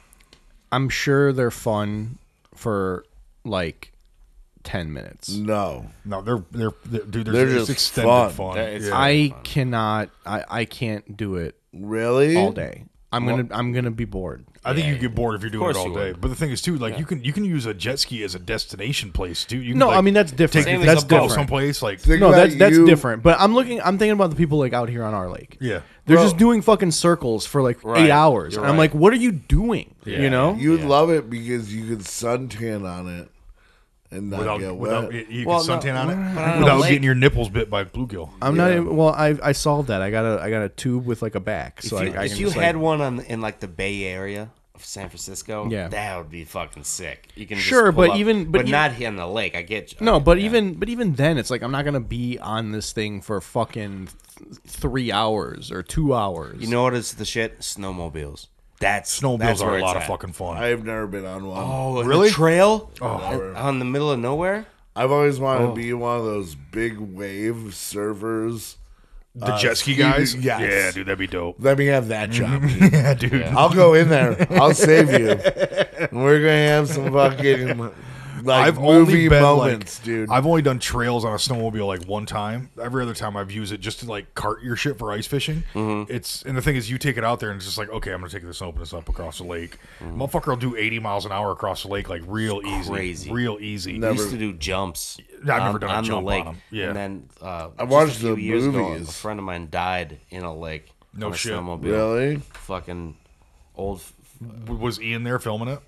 I'm sure they're fun for like ten minutes. No. No, they're, they're, they're dude, They're there's just extended fun. fun. They're- it's Yeah. I cannot, I, I can't do it Really? all day. I'm gonna, I'm gonna be bored. I think you get bored if you're doing it course all you day. would. But the thing is, too, like you can you can use a jet ski as a destination place, too. You can, No, like, I mean that's different. take Same your as That's a boat boat. different. someplace. Like, Think No, about that's that's you- different. But I'm looking, I'm thinking about the people like out here on our lake. yeah, They're Bro. just doing fucking circles for like Right. eight hours, You're and I'm right. like, what are you doing? Yeah. You know? You'd love it because you could suntan on it and not without get without wet. you Well, can suntan no, on it but on a without lake- getting your nipples bit by bluegill. I'm not even. Well, I I solved that. I got a I got a tube with like a back, so if you, I, I if can you just, had like, one on in like the Bay Area of San Francisco, Yeah. that would be fucking sick. You can Sure, just pull but up- even- but but even- not here on the lake. I get you. No, but Yeah. even but even then, it's like I'm not gonna be on this thing for fucking th- three hours or two hours. You know what is the shit? Snowmobiles. That's Snowmobiles that's are where a lot it's of at. fucking fun. I've never been on one. Oh, and Really? The trail Never. on the middle of nowhere. I've always wanted Oh. to be one of those big wave surfers. the uh, jet ski ski- guys, yes. yeah, dude, that'd be dope. Let me have that job. dude. Yeah, dude. I'll go in there. I'll save you. And we're gonna have some fucking like I've movie only been moments, like, dude. I've only done trails on a snowmobile like one time. Every other time I've used it just to like cart your shit for ice fishing. Mm-hmm. It's and the thing is, you take it out there and it's just like, okay, I'm gonna take this and open this up across the lake. Motherfucker will do eighty miles an hour across the lake like real easy, crazy. real easy. We Never- used to do jumps. I've never on, done a on jump the lake. on 'em. Yeah. And then uh, I just watched a few the years ago, a movies. friend of mine died in a lake. No on a shit. snowmobile. Really? Fucking old. W- Was Ian there filming it?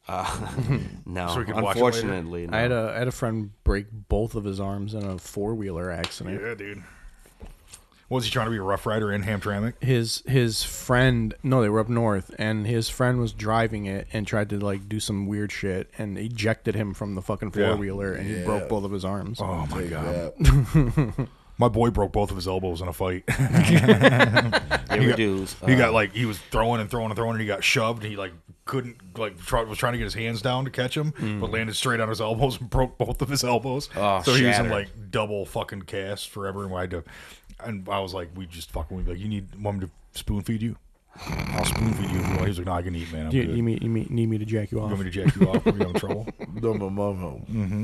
No, So we could watch it later? unfortunately, no. I had a I had a friend break both of his arms in a four wheeler accident. Yeah, dude. Was he trying to be a Rough Rider in Hamtramck? His his friend, no, they were up north, and his friend was driving it and tried to like do some weird shit and ejected him from the fucking four wheeler, and he Yeah. broke both of his arms. Oh my Take god. that. My boy broke both of his elbows in a fight. You he, got, do, he uh, got like he was throwing and throwing and throwing, and he got shoved. And he like couldn't like try, was trying to get his hands down to catch him, Mm. but landed straight on his elbows and broke both of his elbows. Oh, so he was in shattered. like double fucking cast forever. And I had to, and I was like, we just fucking we'd be like, you need want me to spoon feed you? I'll spoon feed you. He was like, no, I can eat, man. I'm Do you, good. you, mean, you mean, need me to jack you You off? want me to jack you off when you're having trouble? No, my mom home. Mm-hmm.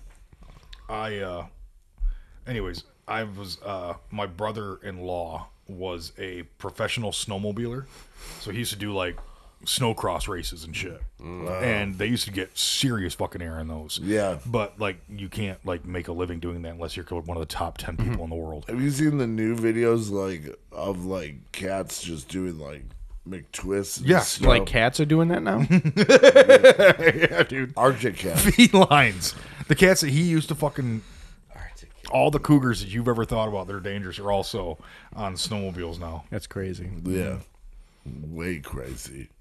I, uh, anyways, I was, uh, my brother-in-law was a professional snowmobiler. So he used to do like snowcross races and shit. Wow. And they used to get serious fucking air in those. Yeah. But like, you can't like make a living doing that unless you're one of the top ten people in the world. Have you seen the new videos like of like cats just doing like McTwists? and Yeah, stuff? Like cats are doing that now? Yeah, dude. Arctic cats. Felines. The cats that he used to fucking... All the cougars that you've ever thought about that are dangerous are also on snowmobiles now. That's crazy. Yeah. Way crazy.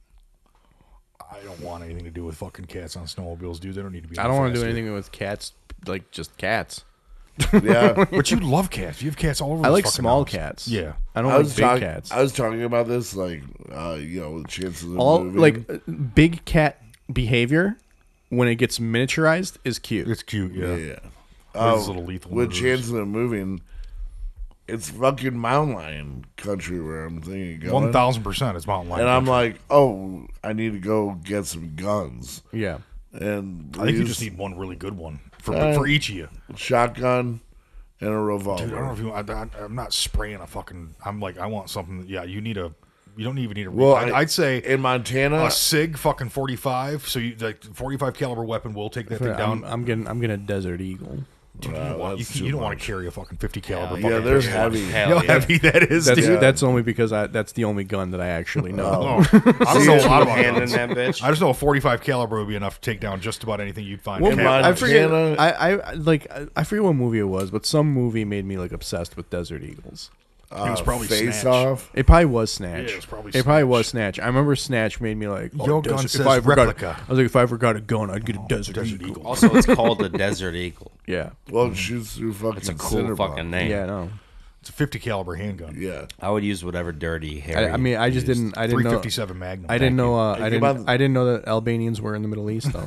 I don't want anything to do with fucking cats on snowmobiles, dude. They don't need to be. I don't want to do faster. anything with cats, like just cats. Yeah. But you love cats. You have cats all over. I this like fucking small house. cats. Yeah. I don't I like was big talk- cats. I was talking about this, like, uh, you know, the chances of All moving. like uh, big cat behavior when it gets miniaturized is cute. It's cute. Yeah. yeah, yeah. Those Uh, little lethal with murders. chances of moving, it's fucking mountain lion country where I'm thinking of going. One thousand percent. It's mountain lion. And I'm country. like, oh, I need to go get some guns. Yeah. And I think you use just need one really good one for Uh, for each of you. shotgun and a revolver. Dude, I don't know if you. I, I, I'm not spraying a fucking. I'm like, I want something. That, yeah, you need a. You don't even need a. Well, I'd, I- I'd say in Montana, a Sig fucking forty-five. So you like forty-five caliber weapon will take that thing I'm, down. I'm getting I'm getting a Desert Eagle. Dude, you Wow, don't, want, you, that's can, too you don't want much. to carry a fucking fifty caliber. Yeah, fucking yeah, there's pistol. heavy. Hell You know how yeah. heavy that is, That's dude. that's only because I that's the only gun that I actually know. Oh, I don't know a lot about hand in guns. that bitch. I just know a forty-five caliber would be enough to take down just about anything you'd find. Well, In Cat- Montana, I forget. I, I like I forget what movie it was, but some movie made me like obsessed with Desert Eagles. It was uh, probably face Snatch. off. It probably was Snatch. Yeah, it was probably It probably Snatch. was Snatch. I remember Snatch made me like, oh, Your Desert- gun if says I ever got a- replica. I was like, if I ever got a gun, I'd get a Desert, Desert Eagle. Eagle. Also, it's called the Desert Eagle. Yeah, Well, it shoots through fucking. It's a cool cinder block. fucking name. yeah, no. It's a fifty caliber handgun. Yeah. I would use whatever dirty Harry. I, I mean, I just used. didn't. I didn't three know. fifty-seven Magnum. I didn't know. Uh, Think I didn't. about- I didn't know that Albanians were in the Middle East, though.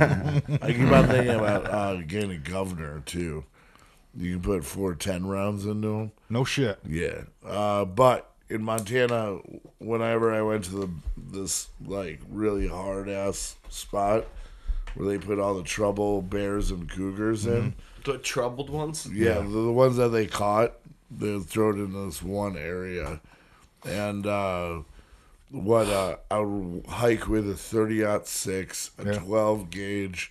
I keep on thinking about uh, getting a governor too. You can put four ten rounds into them. No shit. Yeah, uh, but in Montana, whenever I went to the this like really hard ass spot where they put all the trouble bears and cougars in, the troubled ones. yeah, the, the ones that they caught, they would throw it in this one area, and uh, what uh, I would hike with a thirty aught six, a Yeah. twelve gauge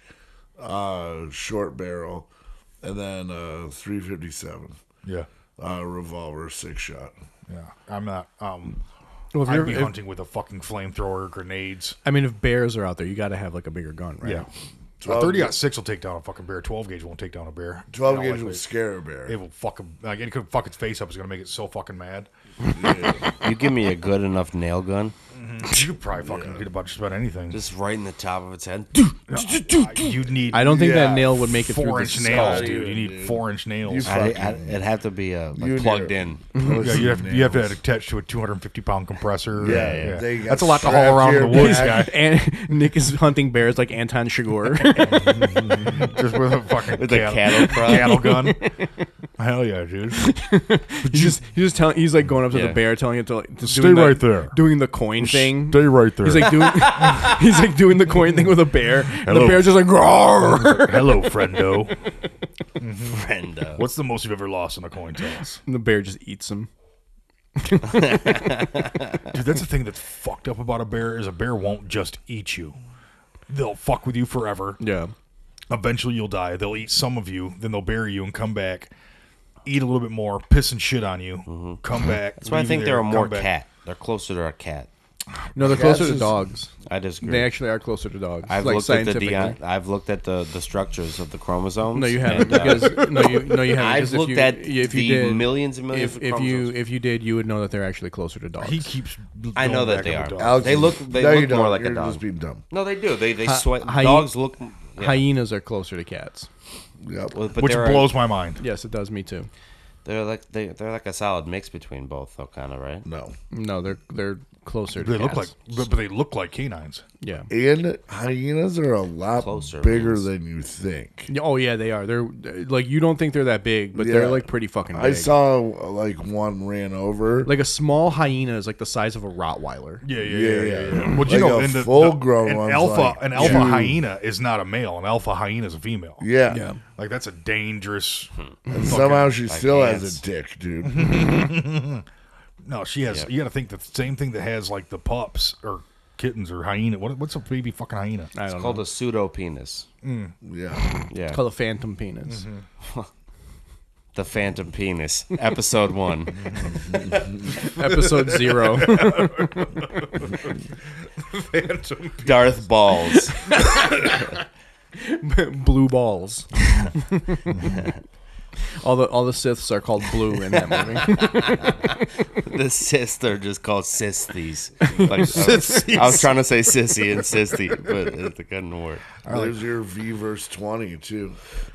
uh, short barrel, and then a three fifty seven Yeah. uh, revolver six shot. Yeah. I'm not. Um. Well, if I'd you're- be if- hunting with a fucking flamethrower, grenades. I mean, if bears are out there, you got to have like a bigger gun, right? Yeah. twelve A thirty aught six will take down a fucking bear. twelve gauge won't take down a bear. twelve You know, gauge like, will scare a bear. It will fuck him. Like, it could fuck its face up. It's gonna make it so fucking mad. You give me a good enough nail gun, You could probably fucking hit about just about anything. just right in the top of its head. You'd need. I don't think Yeah, that nail would make it through four the inch skull. nails, skull. dude. You need Dude. four inch nails. You I, fucking- I, it'd have to be uh, like You plugged need- in. Yeah, you have you have to attach to a two hundred fifty pound compressor. Yeah, yeah. They got That's a lot to strapped haul around to in the your woods, back. guy. And Nick is hunting bears like Anton Chigurh. Just with a fucking With a cattle, cattle prod. cattle gun. Hell yeah, dude. he's just he's just telling he's like going up to Yeah. the bear, telling it to like to Stay doing the- right there. doing the coin thing. Stay right there. He's like doing he's like doing the coin thing with a bear. And the Hello. bear's just like roar. Hello, friendo. Friend, uh, What's the most you've ever lost in a coin toss? And the bear just eats him. Dude, that's the thing that's fucked up about a bear is a bear won't just eat you. They'll fuck with you forever. Yeah. Eventually you'll die. They'll eat some of you, then they'll bury you and come back, eat a little bit more, piss and shit on you, come back. that's why I leave you think there, they're a more come back. cat. They're closer to a cat. No, they're Cats closer to is- dogs. I disagree. They actually are closer to dogs. I've like looked at the scientifically. D- I've looked at the, the structures of the chromosomes. No, you haven't. and, uh, Because no, you no, you haven't. I've 'cause if looked you, at if the you did, millions and millions If, of if you chromosomes. if you did, you would know that they're actually closer to dogs. He keeps. I know going that back they on are. the dog. Alex They is- look- they no, you look more don't. like a You're dog. just being dumb. No, they do. They they Hy- sweat. hy- Dogs look. Yeah. Hyenas are closer to cats. Yep. Well, but Which they're- blows my mind. Yes, it does me too. They're like they they're like a solid mix between both, though, kind of, right? No. No, they're they're closer. To They cats. look like, but, but they look like canines. Yeah. And hyenas are a lot Closer bigger means- than you think. Oh yeah, they are. They're like you don't think they're that big, but they're Yeah. like pretty fucking big. I saw like one ran over. like a small hyena is like the size of a Rottweiler. Yeah, yeah, Yeah, yeah, yeah. yeah. yeah. Well, you Like know, a in the, full-grown the, an one's alpha, like an alpha two. hyena is not a male. An alpha hyena is a female. yeah. Yeah. Like that's a dangerous. And somehow she Like still ants. has a dick, dude. No, she has. Yep. You got to think the same thing that has like the pups or kittens or hyena. What, what's a baby fucking hyena? I It's don't called know. a pseudo penis. yeah. Yeah, It's called a phantom penis. the phantom penis, episode one. Episode zero. Phantom. Darth Balls. Blue balls. all the all the Siths are called blue in that movie. The cysts are just called cysties. Like, I, was, I was trying to say sissy and cysty, but it couldn't work. There's your V verse twenty too.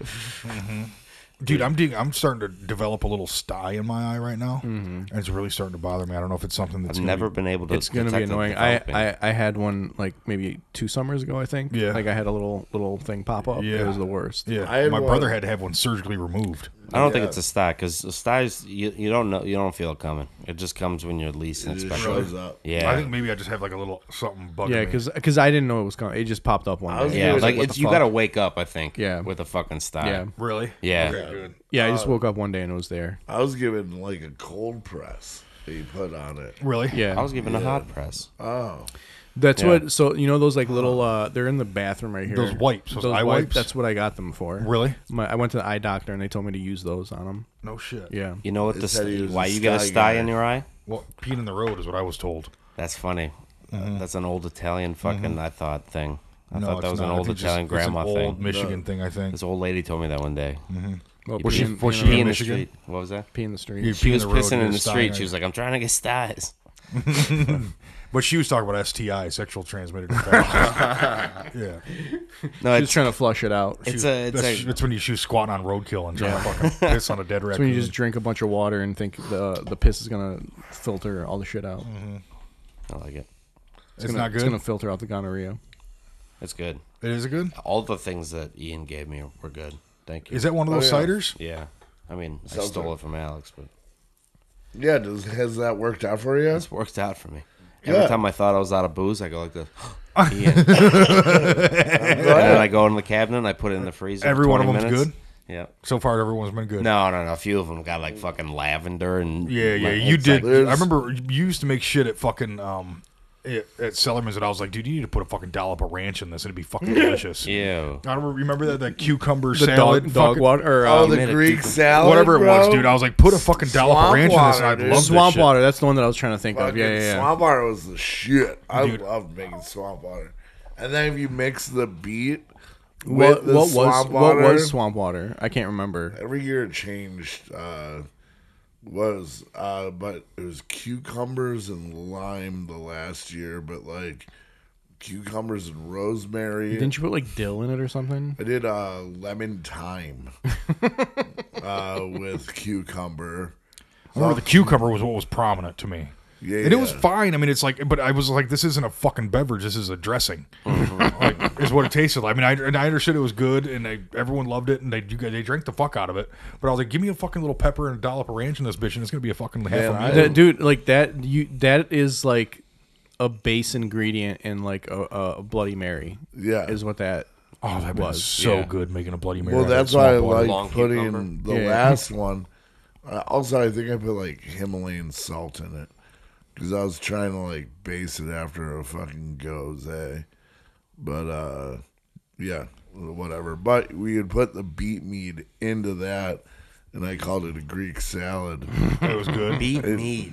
Dude, I'm de- I'm starting to develop a little sty in my eye right now, and it's really starting to bother me. I don't know if it's something that's I've gonna never be- been able to. It's gonna be detect it annoying. I, developing. I I had one like maybe two summers ago. I think. Yeah. Like I had a little little thing pop up. Yeah. It was the worst. Yeah, I had my one- brother had to have one surgically removed. I don't think Yeah. it's a sty because the sty's you, you don't know you don't feel it coming. It just comes when you're least It just expecting. shows up. Yeah, I think maybe I just have like a little something bugging Yeah, me. because I didn't know it was coming. It just popped up one I was day. yeah, Dude, like what it's the you fuck? got to wake up. I think. Yeah. with a fucking sty. Yeah. really, Yeah. Okay, good. Yeah, I Uh, just woke up one day and it was there. I was given like a cold press that you put on it. Really, Yeah. I was given a hot press. Oh. That's Yeah. what. So you know those like little. uh They're in the bathroom right here. Those wipes, those eye wipe- wipes? That's what I got them for. Really? My, I went to the eye doctor and they told me to use those on them. No shit. Yeah. You know what? It The said he st- was why a you get a sty sty guy. in your eye? Well, peeing in the road is what I was told. That's funny. Uh, that's an old Italian fucking I thought thing. I no, thought that it's was not. an I old think just- Italian it's grandma an thing. old Michigan thing, I think. This old lady told me that one day. Well, Was she- pee in- was pee she in Pee in in the Michigan? street. What was that? Pee in the street. You She pee was in the road, pissing get in a the sty street. on She you. was like, "I'm trying to get styes." But she was talking about S T I, sexual transmitted infections. Yeah. No, She was it's trying to flush it out. it's She- a it's that's, a that's when you she was squatting on roadkill and trying to fucking piss on a dead That's raccoon. when you just drink a bunch of water and think the the piss is gonna filter all the shit out. I like it. it's gonna, not good. It's gonna filter out the gonorrhea. It's good. It is good. All the things that Ian gave me were good. Thank you. Is that one of those Oh, yeah. ciders? Yeah. I mean, I Sounds stole like- it from Alex, but Yeah, does has that worked out for you? it's worked out for me. Every Yeah. time I thought I was out of booze, I go like this. Ian. And then I go in the cabinet and I put it in the freezer. Every for one of twenty them's minutes. good? Yeah. So far, everyone's been good. No, no, no. A few of them got like fucking lavender and Yeah, yeah. like, You it's did. like- There's- I remember you used to make shit at fucking um at, at Sellerman's, and I was like, dude, you need to put a fucking dollop of ranch in this, and it'd be fucking delicious. Ew. I don't remember that that cucumber The salad, dog, dog fucking- water or Oh, um, the made it Greek too- salad, whatever it was, bro? dude. I was like, put a fucking dollop of Swamp ranch in this, and water, I'd dude. love this swamp shit. water. That's the one that I was trying to think of. Fucking Yeah, yeah, yeah. Swamp water was the shit. I Dude. loved making swamp water. And then if you mix the beet What, with the what was swamp what water, was swamp water? I can't remember. every year it changed. Uh, was uh, but it was cucumbers and lime the last year, but like cucumbers and rosemary. Didn't you put like dill in it or something? I did uh, lemon thyme uh, with cucumber. I remember the cucumber was what was prominent to me. Yeah, And it was yeah. fine. I mean, it's like, but I was like, this isn't a fucking beverage. This is a dressing. Like, is what it tasted like. I mean, I, and I understood it was good, and they, everyone loved it, and they you guys they drank the fuck out of it. But I was like, give me a fucking little pepper and a dollop of ranch in this bitch, and it's gonna be a fucking half Man, a I- meal. That, dude, like that. You that is like a base ingredient in like a, a Bloody Mary. Yeah. is what that. Oh, that was. was so Yeah. good making a Bloody Mary. Well, out of that's that why I swamp water. like Long putting cucumber. the Yeah. last one. Uh, also, I think I put like Himalayan salt in it because I was trying to like base it after a fucking gose. But uh, yeah, whatever. But we had put the beet mead into that, and I called it a Greek salad. It was good. Beet mead.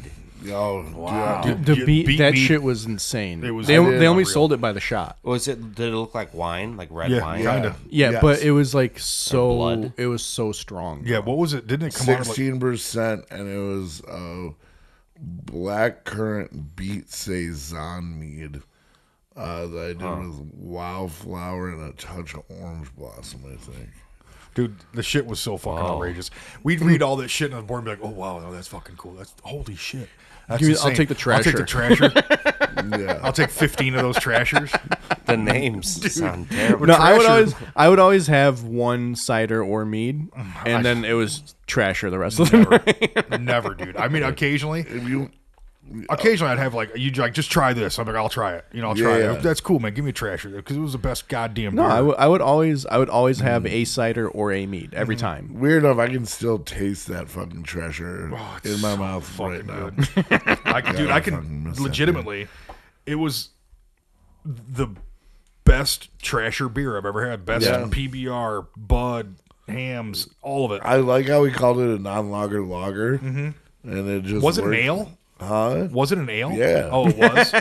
Oh, Wow. dude, The You beat, beat that me. shit was insane. It was- they I they did. only Unreal. sold it by the shot. Was it? Did it look like wine, like red Yeah, wine? kinda. Yeah, Yes. but it was like so. blood. It was so strong. Yeah, what was it? Didn't it come out of like, sixteen percent, and it was uh, black currant beet saison mead uh, that I did with wildflower and a touch of orange blossom, I think. dude, the shit was so fucking Wow. outrageous. We'd read all this shit on the board and be like, oh, wow, no, that's fucking cool. That's holy shit. That's Give me- I'll insane. take the I'll take the trasher. Yeah. I'll take fifteen of those trashers. The names sound terrible. No, I would Trasher. always, I would always have one cider or mead, and then it was trasher the rest of the night. Never, never, dude. I mean, occasionally, If you, occasionally I'd have like, you like, just try this. I'm like, I'll try it. You know, I'll try Yeah. it. That's cool, man. Give me a trasher because it was the best goddamn No, beer. I would, I would always, I would always have a cider or a mead every time. weird enough, I can still taste that fucking treasure Oh, it's in my so mouth right fucking now. good. I can, dude, I I fucking can miss that legitimately. It was the best trasher beer I've ever had. Best Yeah. P B R, Bud, Hams, all of it. I like how we called it a non-lager lager, mm-hmm. and it just Was it an worked. ale? Huh? Was it an ale? Yeah. Oh, it was.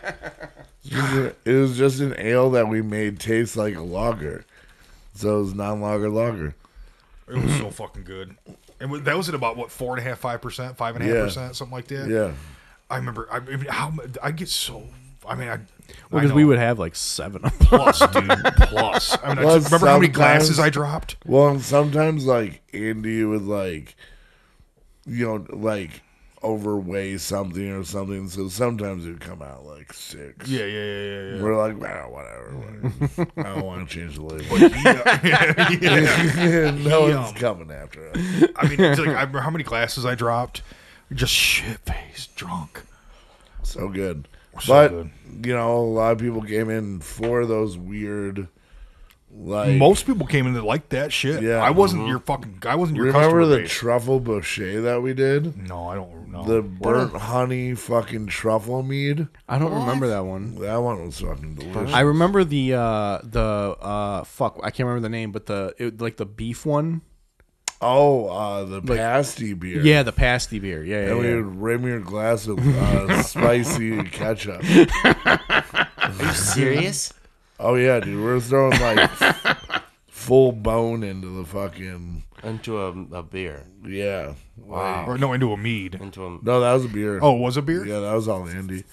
It was just an ale that we made taste like a lager, so it was non-lager lager. It was so fucking good. And wa- that was at about what four and a half, five percent, five and a half Yeah. percent, something like that. Yeah. I remember. I mean, how mu- I get so. I mean, I. I Because know. we would have like seven of them. plus, dude, plus. I mean, I Plus, just remember how many glasses sometimes- I dropped. Well, and sometimes like Andy would like, you know, like overweigh something or something. So sometimes it would come out like six. Yeah, yeah, yeah, yeah. yeah. We're like, well, whatever. whatever. I don't want to change the label. yeah, yeah. no He, one's um, coming after us. I mean, it's like, I remember how many glasses I dropped. Just shit faced, drunk. So good. So but good. you know, a lot of people came in for those weird, like Most people came in that liked that shit. Yeah. I wasn't your fucking. I wasn't your Remember customer the base. truffle boucher that we did? No, I don't know. The burnt honey fucking truffle mead. I don't remember that one. That one was fucking delicious. I remember the uh, the uh, fuck. I can't remember the name, but the it, like the beef one. Oh, uh, the Like- pasty beer. Yeah, the pasty beer. Yeah, yeah. And we yeah. would rim your glass with uh, spicy ketchup. Are you serious? Oh yeah, dude, we're throwing like full bone into the fucking Into a, a beer. yeah. Wow. Or no, into a mead. Into a. No, that was a beer. Oh, was it beer? yeah, that was all Andy.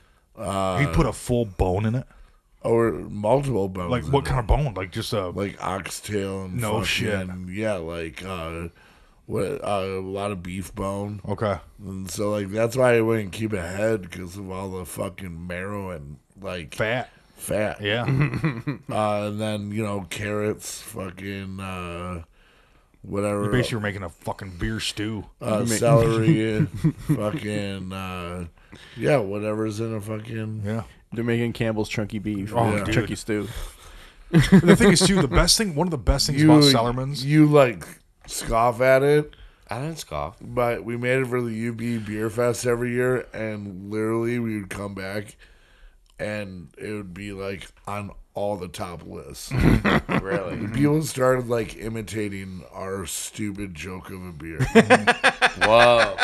He put a full bone in it. Or multiple bones. Like in what it. kind of bone? Like just a. Like oxtail and No fucking- shit. Yeah, like uh, what uh, a lot of beef bone. Okay. And so like that's why I wouldn't keep a head because of all the fucking marrow and like Fat. fat. Yeah. Uh, and then you know carrots, fucking uh, whatever. You basically were making a fucking beer stew. uh, celery, fucking uh, yeah, whatever's in a fucking Yeah. They're making Campbell's chunky beef. Oh, Yeah. dude. Chunky stew. And the thing is, too, the best thing, one of the best things you. about Sellerman's. You like scoff at it. I didn't scoff. But we made it for the U B Beer Fest every year, and literally we would come back, and it would be like on all the top lists. Really? People started like imitating our stupid joke of a beer. Whoa.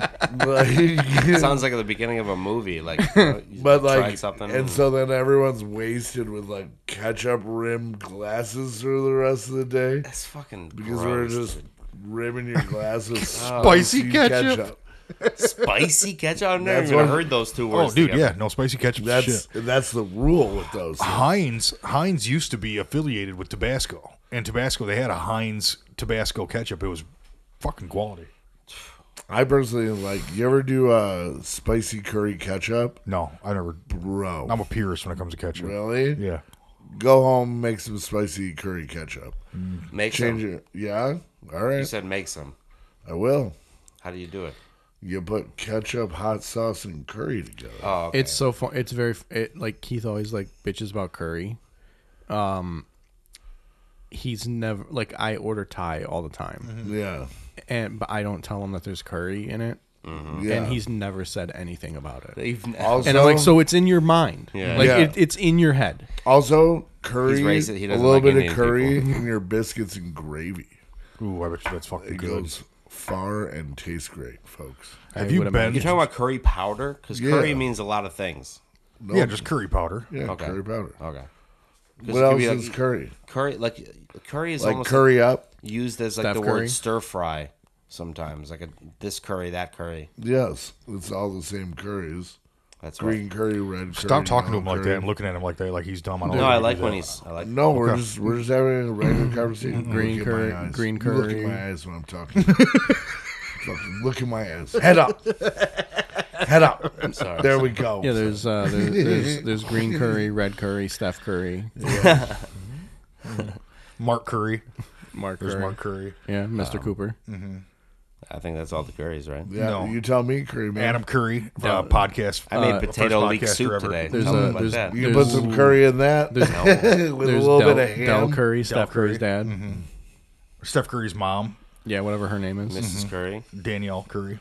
Like- Sounds like at the beginning of a movie. Like, you know, you but tried like, something. and so then everyone's wasted with like ketchup rimmed glasses for the rest of the day That's fucking because gross, we're just dude. rimming your glass with Spicy ketchup. Spicy ketchup? I've never That's even what- heard those two Oh, words. dude, together. yeah. No spicy ketchup. That's Shit. that's the rule with those. things. Heinz Heinz used to be affiliated with Tabasco, and Tabasco they had a Heinz Tabasco ketchup. It was fucking quality. I personally like. You ever do uh, spicy curry ketchup, No, I never. bro? I'm a purist when it comes to ketchup. Really? Yeah. Go home, make some spicy curry ketchup. Make Change some. it. Yeah. All You right. said make some. I will. How do you do it? You put ketchup, hot sauce, and curry together. Oh, okay. It's so fun. It's very it, like Keith always like bitches about curry. Um, he's never like I order Thai all the time, Yeah. and but I don't tell him that there's curry in it, Yeah. and he's never said anything about it. Even- Also, And I'm like, so it's in your mind, Yeah. like Yeah. It, it's in your head. also curry. He's racist. He a doesn't little like bit Indian of curry people. in your biscuits and gravy. Ooh, I bet you that's fucking It good. goes far and taste great, folks. Have you been? You're talking about curry powder? Because Yeah. curry means a lot of things. No, Yeah, just curry powder. yeah, Okay. curry powder. Okay. 'Cause What it could else be is like- curry? Curry, like curry is Like almost curry up? like used as like Steph the curry? word stir fry sometimes, like a this curry, that curry. Yes, it's all the same curries. That's Green right. curry, red curry. Stop talking to him yellow like curry. that and looking at him like that, like he's dumb. I don't No, know I how to like do when that. he's. I like. No, we're Okay. just we're just having a regular conversation. Green Look at my curry- eyes. green You Look curry. at my eyes when I'm talking. Fucking look at my eyes. Head up. Head up. I'm sorry. There we go. Yeah, there's uh, there's, there's there's green curry, red curry, Steph Curry, Mark Curry. Mark There's Curry. Mark Curry. Yeah, Mister Cooper. I think that's all the curries, right? Yeah, No. you tell me, curry man. Adam Curry, uh, Yeah. podcast. I made Uh, potato first leek podcaster soup ever. today. There's Tell me a- about there's- that. You can put some curry in that There's with a There's little Del, bit of Del ham. Curry, Del Steph Curry's Curry. dad. Steph Curry's mom, Yeah, whatever her name is. Missus Curry. Danielle Curry.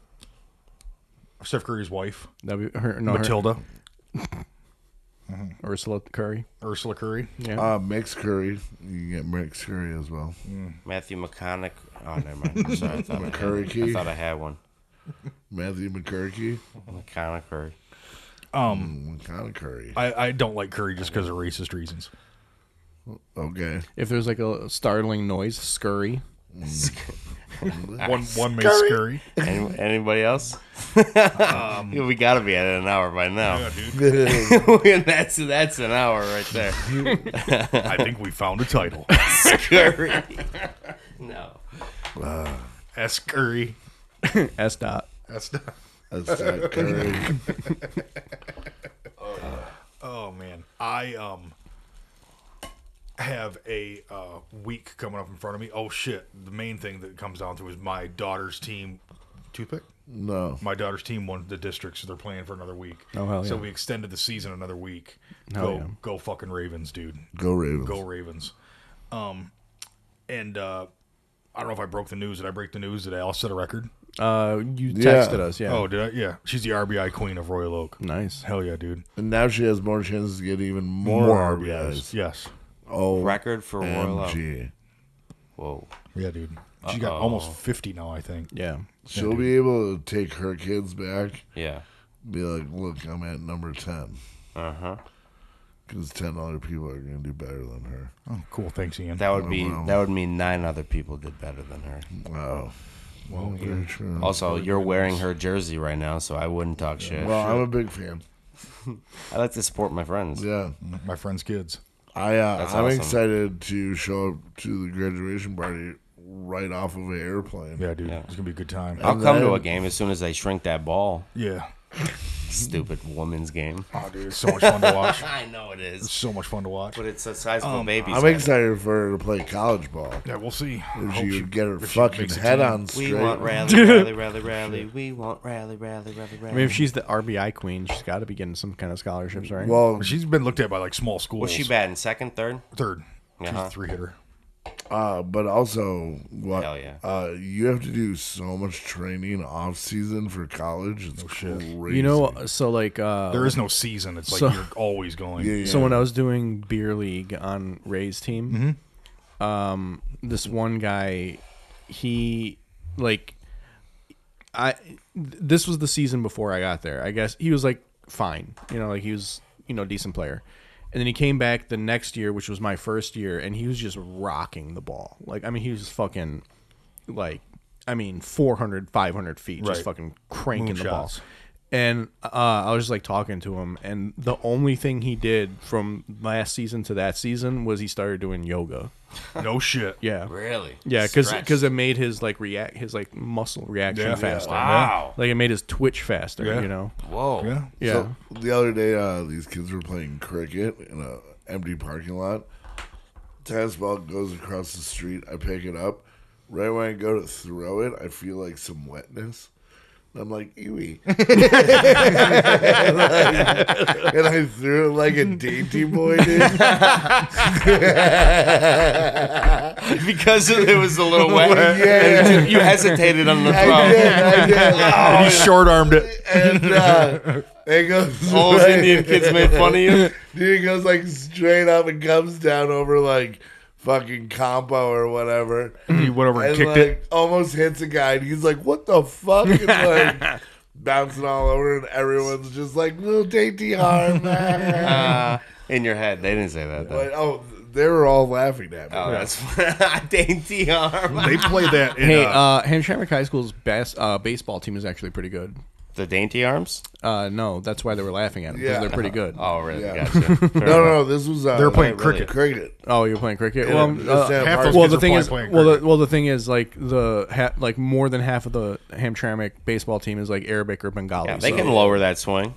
Steph Curry's wife, W, her, no, her- Matilda, Ursula Curry. Ursula Curry. Yeah. Uh, mixed curry. You can get mixed curry as well. Matthew McConaughey. Oh, never mind. I'm sorry. I thought, I, had, McCurry. I thought I had one. Matthew McCurky. McConaughey. Um, What kind of curry? I, I don't like curry just because of racist reasons. Okay. If there's like a startling noise, scurry. One one makes scurry. Any, anybody else? um, we got to be at an hour by now. Yeah, dude. that's that's an hour right there. I think we found a title. Scurry. No. S Curry. S dot. That's not. That's that curry. Oh man, I um have a uh, week coming up in front of me. Oh shit! The main thing that it comes down to is my daughter's team. Toothpick. No. My daughter's team won the district, so they're playing for another week. Oh, hell So yeah. we extended the season another week. Hell go yeah. go fucking Ravens, dude. Go Ravens. Go Ravens. Um, and uh, I don't know if I broke the news. Did I break the news? Did I all set a record? Uh, you Yeah. texted us, yeah. Oh, did I? Yeah. She's the R B I queen of Royal Oak. Nice. Hell yeah, dude. And now she has more chances to get even more, R B Is. Yes. Oh, Record for Royal Oak. M G. Whoa. Yeah, dude. She got Uh-oh. almost fifty now, I think. Yeah. She'll be able to take her kids back. Yeah. Be like, look, I'm at number ten. Uh huh. Because ten other people are going to do better than her. Oh, cool. Thanks, Ian. That would be wow. that would mean nine other people did better than her. Wow. Well, very true. Also, you're wearing her jersey right now, so I wouldn't talk shit. Well, I'm a big fan. I like to support my friends. Yeah. My friend's kids. I, uh, That's I'm awesome. excited to show up to the graduation party right off of an airplane. Yeah, dude. Yeah. It's going to be a good time. I'll And come to then- a game as soon as they shrink that ball. Yeah. Stupid woman's game. Oh, dude. It's so much fun to watch. I know it It's is, so much fun to watch. but it's a sizable Um, baby's I'm head. excited for her to play college ball. Yeah, we'll see. If Hope she she- would get her if she fucking makes a head team. on straight. We want rally, rally, rally, rally. We want rally, rally, rally, rally. I mean, if she's the R B I queen, she's got to be getting some kind of scholarships, right? Well, She's been looked at by like small schools. What's she batting? Second, third? Third. She's Uh-huh. a three hitter. uh, but also, what? Hell yeah. Uh, you have to do so much training off season for college. It's crazy. you know, so like uh, There is no season. It's like so- you're always going. Yeah, yeah. So when I was doing beer league on Ray's team, um, this one guy, he like, I this was the season before I got there. I guess he was like fine, you know, like he was you know decent player, and then he came back the next year, which was my first year, and he was just rocking the ball. Like I mean, he was just fucking like I mean four hundred, five hundred feet, just Right. fucking cranking the ball. Moonshots. And uh, I was just like talking to him, and the only thing he did from last season to that season was he started doing yoga. No shit. Yeah, Really? yeah, because Stretch. it made his like react his like muscle reaction Yeah. faster. Wow. Like it made his twitch faster. Yeah. You know. Whoa. Yeah. Yeah. So the other day, uh, these kids were playing cricket in a empty parking lot. Tennis ball goes across the street. I pick it up. Right when I go to throw it, I feel like some wetness. And I'm like, ewy. and, like, and I threw it like a dainty boy did. Because it was a little wet. Yeah. And you hesitated on the I throw. did, I did. And he short armed it. And uh, it goes. All those like- Indian kids made fun of you. Dude, it goes like straight up and comes down over like fucking combo or whatever. He went over and, and kicked like, it. almost hits a guy, and he's like, "What the fuck?" And like bouncing all over, and everyone's just like, "Little dainty arm." uh, in your head, they didn't say that. Though. Like, oh, they were all laughing at me. Oh, that's dainty arm. They play that. In, Hey, uh, uh, Hamtramck High School's best uh, baseball team is actually pretty good. The dainty arms? Uh, no, that's why they were laughing at them because Yeah. they're pretty good. Oh, really? Yeah. Gotcha. no, Fair no, enough. no, this was uh, They were playing really cricket. Cricket. Oh, you're playing cricket. Yeah, well, this uh, damn half hard- those well, kids the are thing probably is, playing well, the, cricket. well, the thing is, like the ha- like more than half of the Hamtramck baseball team is like Arabic or Bengali. Yeah, they so- can lower that swing.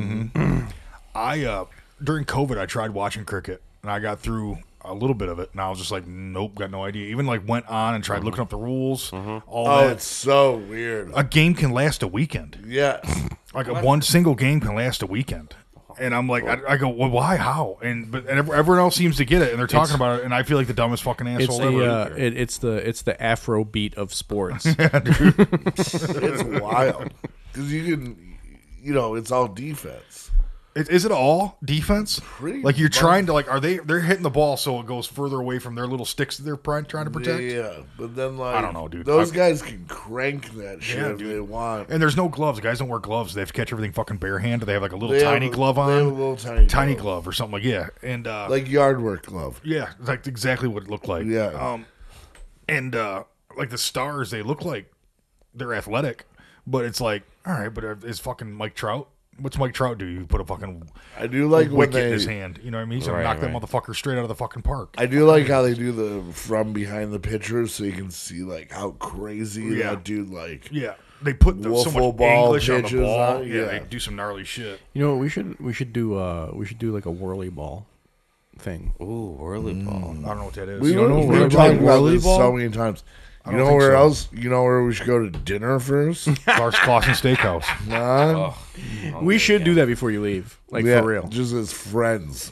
I uh during COVID I tried watching cricket and I got through a little bit of it and I was just like, nope, got no idea. Even like went on and tried looking up the rules. All Oh, that. it's so weird. A game can last a weekend. Yeah. Like a one single game can last a weekend. And I'm like, I, I go, well, why, how? And but and everyone else seems to get it, and they're talking about it, and I feel like the dumbest fucking It's asshole the ever. uh, it, it's the it's the Afro beat of sports. It's wild. Because you can, you know, it's all defense. Is, is it all defense? Pretty like you're much. trying to like, are they? They're hitting the ball so it goes further away from their little sticks that they're pri- trying to protect. Yeah, yeah. But then, like, I don't know, dude. those I- guys can crank that shit Yeah, if dude. they want. And there's no gloves. The guys don't wear gloves. They have to catch everything fucking barehanded. They have like a little They have tiny a- glove they on, have a little tiny tiny glove. glove or something like yeah. And uh, Like yard work glove. yeah, like exactly what it looked like. Yeah. Um, and uh, like the stars, they look like they're athletic, but it's like, all right, but is fucking Mike Trout? What's Mike Trout do? You put a fucking I do like when wicket they. in his hand. You know what I mean? He's gonna Right, knock that right. motherfucker straight out of the fucking park. I do like how they do the from behind the pitcher so you can see like how crazy Yeah. that dude like. yeah, they put the, so Wiffle much ball English on the pitches ball. on- yeah, yeah. they do some gnarly shit. You know what? We should we should do uh we should do like a whirly ball thing. Ooh, whirly ball. I don't know what that is. We You don't were, know we where were they talking play about this volleyball? so many times. I You don't know think where so. else? You know where we should go to dinner first? Lars Clausen Steakhouse. Nah. We should do that before you leave, like Yeah, for real. just as friends.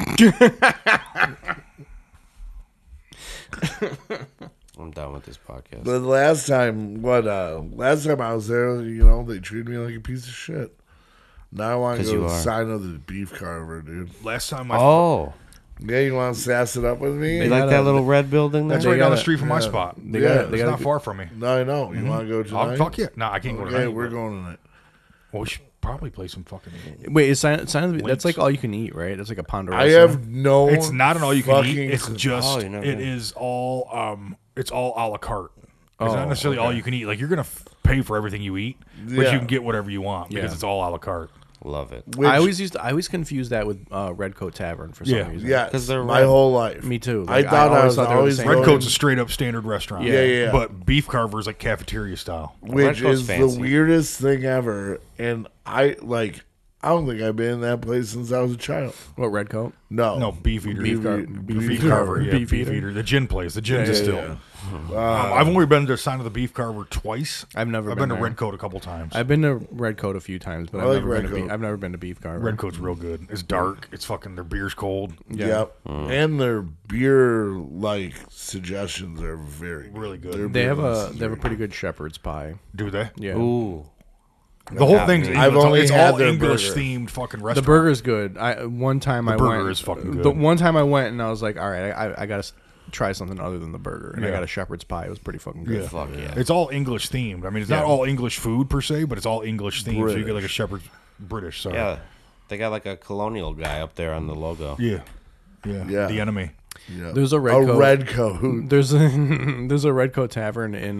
I'm done with this podcast. The last time, what? uh Last time I was there, you know, they treated me like a piece of shit. Now I want to 'Cause go you to are. sign of the beef carver, dude. Last time I Oh, Yeah, you want to sass it up with me? you They like gotta- that little red building there? That's They right down the gotta- street from my yeah. spot. They Yeah, got they It's got not far from me. No, I know. You want to go I'll tonight? fuck yeah. No, I can't go Okay, tonight. we're going tonight. Well, we should probably play some fucking. Wait, is sign, sign of the, that's Links. like all you can eat, right? It's like a ponderosa. I have no. It's not an all you can eat. fucking It's clue. just Oh, you never it did. is all um it's all a la carte. It's Oh, not necessarily all you can eat. Like you're gonna f- pay for everything you eat, but Yeah. you can get whatever you want because Yeah. it's all a la carte. Love it. Which, I always used to, I always confuse that with uh, Red Coat Tavern for some Yeah. reason. yeah, 'Cause they're my red. whole life. Me too. I Like, thought I always was thought they were the always same. Red going- Coat's a straight up standard restaurant. Yeah, yeah, yeah. But Beef Carver is like cafeteria style. Which Red Coat's is fancy. the weirdest thing ever. And I like. I don't think I've been in that place since I was a child. What Red Coat? No, No, Beef Eater. Beef Car- Eater- Beef, Beef Carver. Carver. Yeah, Beef Beef, Eater. Eater. The gin place. The gin Yeah, distill. yeah, Um, I've only been to sign of the Beef Carver twice. I've never I've been been, to there. Red Coat a couple times. I've been to Red Coat a few times, but I I've like never Red been to Coat. beef, I've never been to Beef Carver. Red Coat's real good. It's dark. It's fucking. Their beer's cold. Yeah. Yep. And their beer like suggestions are very good. Really good. Their They beer have list a is they have a very pretty good shepherd's pie. Do they? Yeah. Ooh. The whole Got thing's me. English. I've only it's had all their English burger. themed fucking The restaurant. burger's good. I one time I burger went. is fucking The good. one time I went and I was like, all right, I I, I got to try something other than the burger, and I Yeah. got a shepherd's pie. It was pretty fucking good. Yeah. Fuck yeah. It's all English themed. I mean, it's not Yeah. all English food per se, but it's all English themed. So you get like a British. shepherd's British. Sorry. Yeah. They got like a colonial guy up there on the logo. Yeah. Yeah. Yeah. The enemy. Yeah. There's a red a coat. red coat. There's a there's a Red Coat Tavern in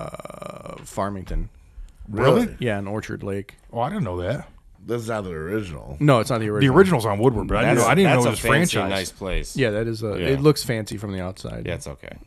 uh, Farmington. Really? Yeah, in Orchard Lake. Oh, I didn't know that. That's not the original. No, it's not the The original. original's on Woodward, but I didn't That's, know, I didn't that's know it a was fancy, franchise. nice place. Yeah, that is a. Yeah. It looks fancy from the outside. Yeah, it's okay.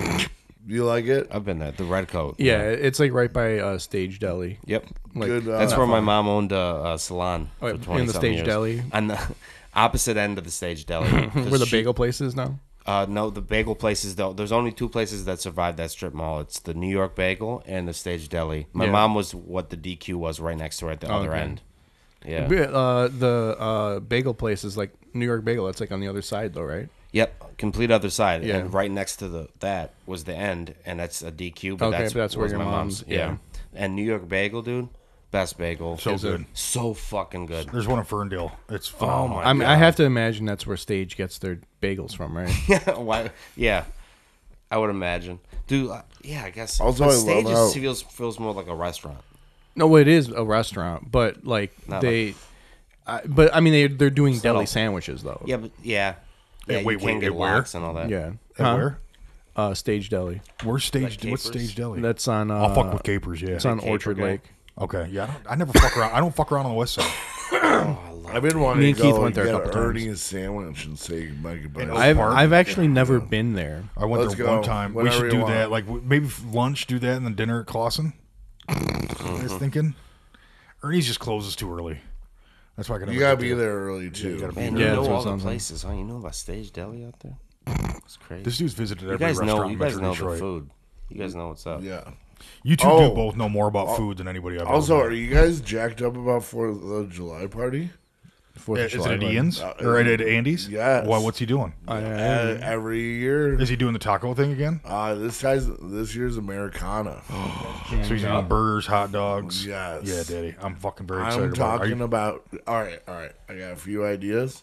You like it? I've been there. The red coat. Yeah, it's like right by uh, Stage Deli. Yep. Like, Good. Uh, That's where my mom owned a, a salon Oh, for in twenty the something Stage years. Deli? On the opposite end of the Stage Deli. 'cause where the she- bagel place is now. Uh, no, the bagel places though. There's only two places that survived that strip mall. It's the New York Bagel and the Stage Deli. My Yeah. mom was what the D Q was right next to her at the Oh, other okay. end. Yeah. Uh, the uh, bagel place is like New York Bagel. That's like on the other side, though, right? Yep. Complete other side. Yeah. And right next to the that was the end, and that's a D Q. But Okay, that's, but that's where was your my mom's- Yeah. yeah. And New York Bagel, dude. Best bagel. So good. So fucking good. There's one in Ferndale. It's phenomenal. my I mean, God. I have to imagine that's where Stage gets their bagels from, right? Yeah, why? Yeah, I would imagine. Dude, uh, yeah, I guess. Also, but I Stage love just how- feels feels more like a restaurant. No, it is a restaurant, but like Not they, I, but I mean they they're doing Subtle. deli sandwiches though. Yeah, but yeah, yeah. Hey, wait, you can wait, get wait, where? wax and all that. yeah. At Huh? where? Uh, Stage Deli. Where's Stage? Like What's Capers? Stage Deli? That's on. Uh, I'll fuck with Capers. Yeah. It's on Caper Orchard guy. Lake. Okay. Yeah. I, don't, I never fuck around. I don't fuck around on the west side. I've been wanting Me and to Keith go went and there a get couple times. Ernie's sandwich and say my goodbye. And I've Park. I've actually never been there. I went Let's there go. one time. We Whenever should you do want. that. Like w- maybe f- lunch, do that, and then dinner at Clausen. I was thinking. Ernie's just closes too early. That's why I can. You gotta be there early too. Man, Yeah, you that's know what all it the sounds like. places, huh? You know about Stage Deli out there? It's crazy. This dude's visited you every guys restaurant know. You in guys Metro know Detroit. the food. You guys know what's up. Yeah. You two Oh. do both know more about food than anybody I've Also, ever are met. you guys jacked up about Fourth of July party? Fourth Uh, of Is July it at party. Ian's Uh, or at, at Andy's? Yes. Why? What's he doing? I- I- Uh, every year. Is he doing the taco thing again? Uh, this guy's this year's Americana. So he's doing burgers, hot dogs. Yes. Yeah, Daddy. I'm fucking very excited I'm about it. Are talking you- about. All right, all right. I got a few ideas.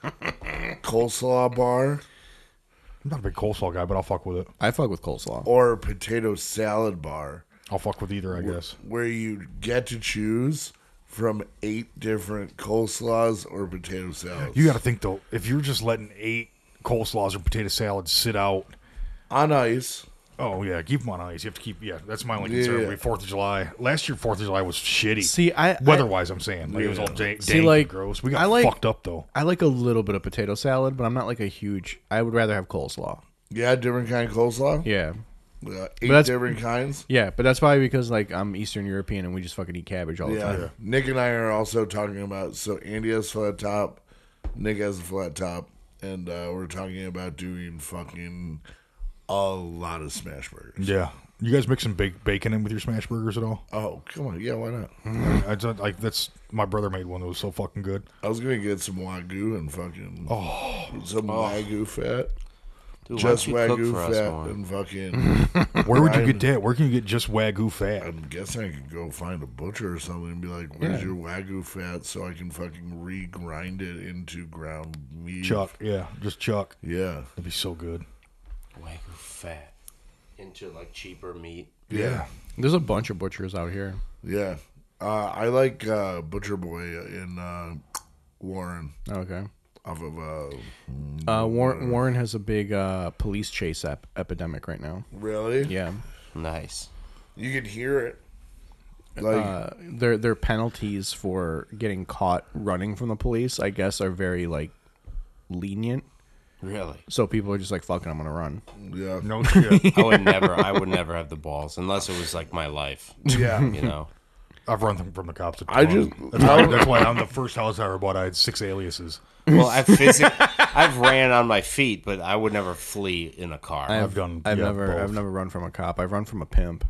Coleslaw bar I'm not a big coleslaw guy, but I'll fuck with it. I fuck with coleslaw. or potato salad bar, I'll fuck with either, I guess. where you get to choose from eight different coleslaws or potato salads. You got to think though, if you're just letting eight coleslaws or potato salads sit out. on ice. Oh yeah, keep them on ice. You have to keep. Yeah, that's my only Yeah. concern. Fourth of July. Last year, Fourth of July was shitty. See, I weather-wise, I'm saying like, it was all dank, See, dank like, and gross. We got I like- fucked up though. I like a little bit of potato salad, but I'm not like a huge. I would rather have coleslaw. Yeah, different kind of coleslaw. Yeah, Uh, eight that's- different kinds. yeah, but that's probably because like I'm Eastern European and we just fucking eat cabbage all the Yeah. time. Nick and I are also talking about. So Andy has flat top, Nick has a flat top, and uh, we're talking about doing fucking a lot of smash burgers. Yeah, you guys mix some ba- bacon in with your smash burgers at all? Oh, come on. Yeah, why not? I just, like that's my brother made one that was so fucking good. I was going to get some Wagyu and fucking. Oh. Some Wagyu fat. Dude, why Just don't you cook Wagyu for us fat more? and fucking. Where would you I'm- get that? Where can you get just Wagyu fat? I'm guessing I could go find a butcher or something and be like, where's Yeah. your Wagyu fat so I can fucking re-grind it into ground meat? Chuck, yeah, just Chuck. Yeah. That'd be so good. Wagyu fat into like cheaper meat. Yeah. There's a bunch of butchers out here. Yeah. Uh, I like uh, Butcher Boy in uh, Warren Okay. off of. Uh, Uh, Warren, Warren has a big uh, police chase ep- epidemic right now. really? Yeah. Nice. You can hear it. Like, Uh, their their penalties for getting caught running from the police, I guess, are very like lenient. Really? So people are just like, "Fucking, I'm gonna run." yeah. No shit. I would never. I would never have the balls unless it was like my life. Yeah. You know. I've run from, from the cops. I just- that's why, that's why I'm the first house I ever bought. I had six aliases. Well, I've physic- I've ran on my feet, but I would never flee in a car. I've, I've done- I've yeah, never. both. I've never run from a cop. I've run from a pimp.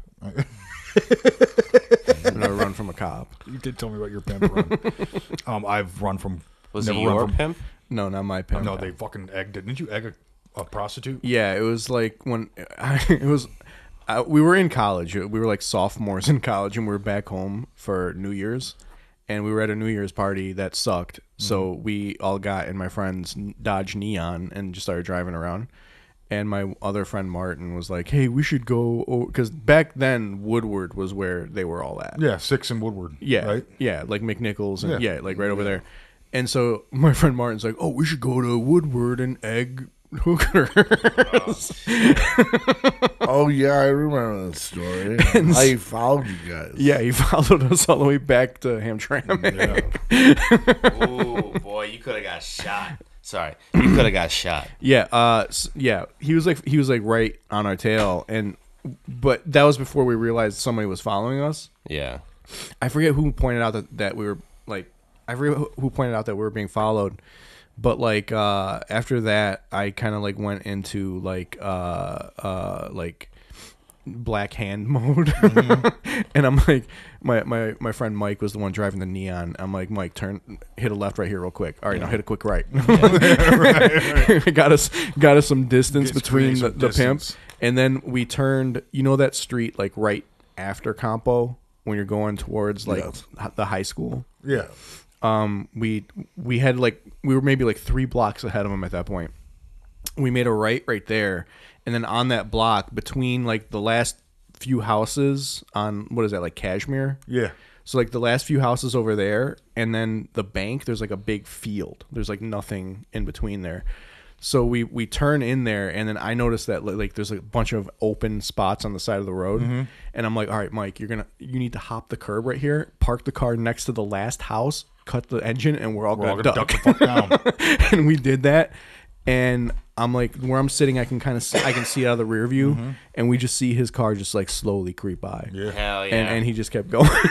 I've never run from a cop. You did tell me about your pimp run. um, I've run from. Was never it run your from, pimp? No, not my pimp. No, they fucking egged it. Didn't you egg a, a prostitute? Yeah, it was like when it was. Uh, we were in college. We were like sophomores in college, and we were back home for New Year's, and we were at a New Year's party that sucked. So we all got in my friend's Dodge Neon and just started driving around. And my other friend Martin was like, "Hey, we should go," because back then Woodward was where they were all at. Yeah, six in Woodward. Yeah, right. yeah, like McNichols and Yeah. yeah, like right over there. And so my friend Martin's like, "Oh, we should go to Woodward and egg hookers." Oh, yeah, I remember that story. And I followed you guys. Yeah, he followed us all the way back to Hamtramck. Oh boy, you could have got shot. Sorry, you could have got shot. Yeah, uh, s- yeah. He was like, he was like right on our tail, and but that was before we realized somebody was following us. Yeah. I forget who pointed out that, that we were like, I forget who- who pointed out that we were being followed, but like uh, after that, I kind of like went into like uh, uh, like black hand mode, Mm-hmm. and I'm like, my, my my friend Mike was the one driving the Neon. I'm like, Mike, turn, hit a left right here real quick. All right, now hit a quick right. got us got us some distance Get- between create the, some the pimp, distance. and then we turned. You know that street like right after Campo when you're going towards like Yes. h- the high school. Yeah. Um, we we had like we were maybe like three blocks ahead of him at that point. We made a right right there, and then on that block between like the last few houses on what is that, like Kashmir? Yeah. So like the last few houses over there, and then the bank, there's like a big field. There's like nothing in between there. So we we turn in there, and then I noticed that like, like there's a bunch of open spots on the side of the road, Mhm. and I'm like, all right, Mike, you're gonna you need to hop the curb right here, park the car next to the last house, cut the engine, and we're all We're all gonna, gonna duck. duck the fuck down. And we did that, and I'm like, where I'm sitting, I can kind of I can see out of the rear view, Mhm. and we just see his car just like slowly creep by. Yeah. Hell And yeah. and he just kept going.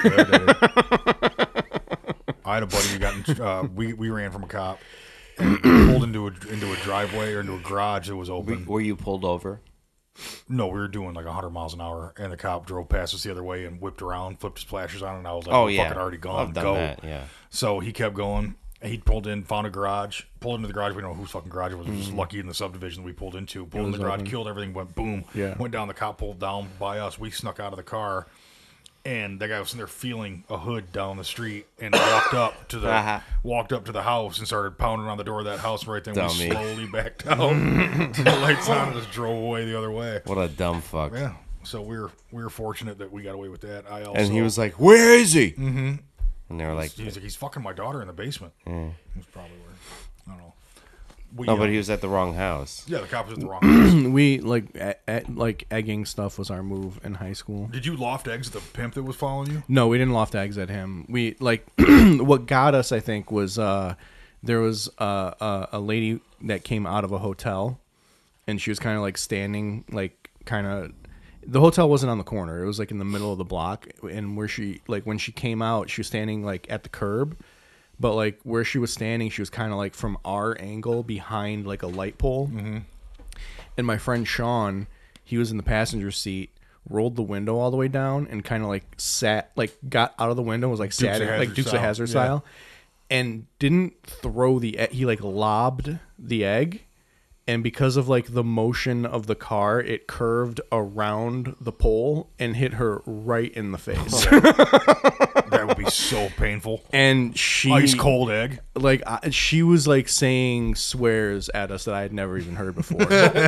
I had a buddy who got in, uh, we we ran from a cop and pulled into a into a driveway or into a garage that was open. Were you pulled over? No, we were doing like one hundred miles an hour, and the cop drove past us the other way and whipped around, flipped his flashers on, and I was like, Oh, "We're yeah. fucking already gone. I've done Go." that, yeah. So he kept going. He pulled in, found a garage, pulled into the garage. We don't know whose fucking garage it was. It was just Mhm. lucky in the subdivision we pulled into. Pulled in was the garage, open. killed everything, went boom. Yeah. Went down. The cop pulled down by us. We snuck out of the car, and that guy was sitting there feeling a hood down the street, and walked up to the Uh-huh. walked up to the house and started pounding on the door of that house. Right then, we Dummy. slowly backed out. Turned the lights on and just drove away the other way. What a dumb fuck. Yeah. So we were we were fortunate that we got away with that. I also And he was like, "Where is he?" Mm-hmm. And they were like, he's like, he's fucking my daughter in the basement. Yeah. That's probably where. I don't know. We, "No, uh, but he was at the wrong house." Yeah, the cop was at the wrong house. we like at, at, like egging stuff was our move in high school. Did you loft eggs at the pimp that was following you? No, we didn't loft eggs at him. We like what got us, I think, was uh, there was uh, a, a lady that came out of a hotel, and she was kind of like standing, like kind of. The hotel wasn't on the corner; it was like in the middle of the block. And where she, like, when she came out, she was standing like at the curb, but like where she was standing, she was kind of like from our angle behind like a light pole. Mm-hmm. And my friend Sean, he was in the passenger seat, rolled the window all the way down, and kind of like sat, like got out of the window, was like Dukes sat of like Hazzard Dukes of style. Hazzard Yeah. style, and didn't throw the egg. He like lobbed the egg, and because of like the motion of the car, it curved around the pole and hit her right in the face. That would be so painful. And she Ice cold egg. Like I, she was like saying swears at us that I had never even heard before.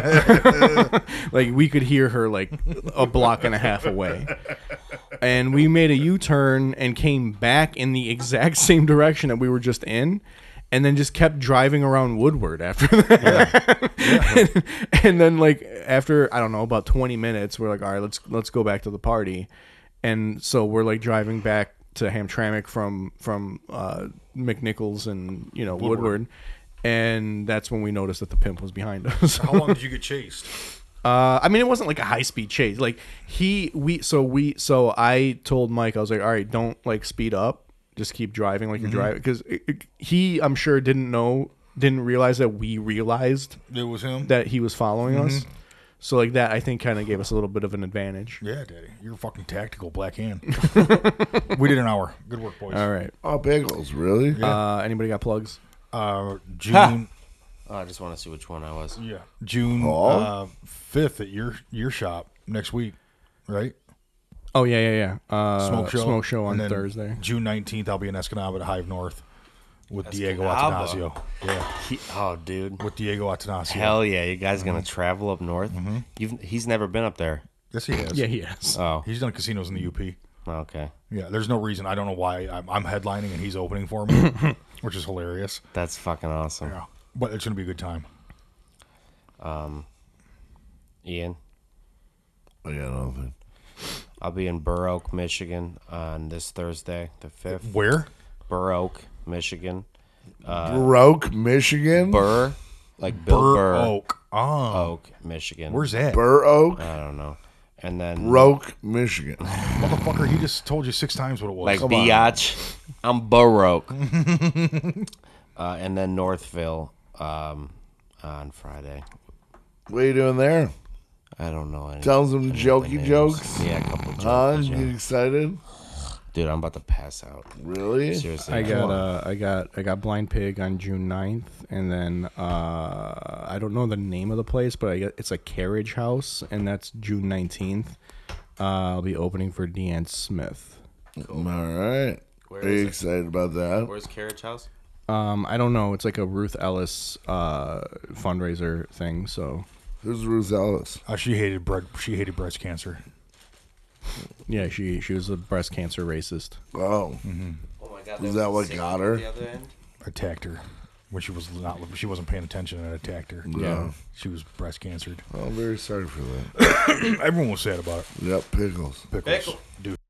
Like we could hear her like a block and a half away. And we made a U-turn and came back in the exact same direction that we were just in, and then just kept driving around Woodward after that. and, and then like after I don't know about twenty minutes, we're like, all right, let's let's go back to the party. And so we're like driving back to Hamtramck from from uh, McNichols and you know Woodward. Woodward, and that's when we noticed that the pimp was behind us. How long did you get chased? Uh, I mean, it wasn't like a high speed chase. Like he, we, so we, so I told Mike, I was like, all right, don't like speed up, just keep driving like you're Mhm. driving, because he, I'm sure, didn't know, didn't realize that we realized It was him? that he was following us. Mhm. So like that, I think, kind of gave us a little bit of an advantage. Yeah, Daddy, you're fucking tactical, black hand. We did an hour. Good work, boys. All right. Oh, bagels, really? Uh, anybody got plugs? Uh, June. Oh, I just want to see which one I was. Yeah, June Oh. uh, fifth at your your shop next week, right? Oh yeah, yeah, yeah. Uh, Smoke show. Smoke show on And then Thursday. June nineteenth, I'll be in Escanaba at Hive North with Diego Escanaba. Atanasio. Yeah, He, oh, dude. with Diego Atanasio. Hell yeah, you guys gonna Mhm. travel up north? Mhm. You've he's never been up there. Yes, he has. Yeah, he is. Oh, He's done casinos in the U P. okay. Yeah, there's no reason. I don't know why I'm, I'm headlining and he's opening for me, which is hilarious. That's fucking awesome. Yeah, but it's gonna be a good time. Um, Ian, I got nothing. I'll be in Burr Oak, Michigan on this Thursday, the fifth. Where? Burr Oak, Michigan. Uh, Broke, Michigan. Burr, like Bill Burr Burr. Oak. Oh, Oak, Michigan. where's that? Burr Oak, I don't know. And then Broke, Michigan. Motherfucker, he just told you six times what it was. like Come on. biatch. I'm Burr Oak. uh, and then Northville um, on Friday. What are you doing there? I don't know. Any, Tell some any of the jokey names. jokes? Yeah, a couple jokes. Huh? yeah. You excited? Dude, I'm about to pass out. Really? Seriously. I man. got uh, I got I got Blind Pig on June ninth, and then uh, I don't know the name of the place, but I get, it's a Carriage House, and that's June nineteenth. Uh, I'll be opening for Deanne Smith. All right. Where Are is you it? excited about that? Where's Carriage House? Um, I don't know. It's like a Ruth Ellis uh, fundraiser thing. So Who's Ruth Ellis? Uh, she hated bread. She hated breast cancer. yeah, she she was a breast cancer racist. Oh. Mm-hmm. Oh my God! Is there that was what a got signal her? at the other end? Attacked her when she was not. She wasn't paying attention and attacked her. Yeah. She was breast cancered. Oh, I'm very sorry for that. Everyone was sad about it. Yep, pickles. Pickles. Pickle. Dude.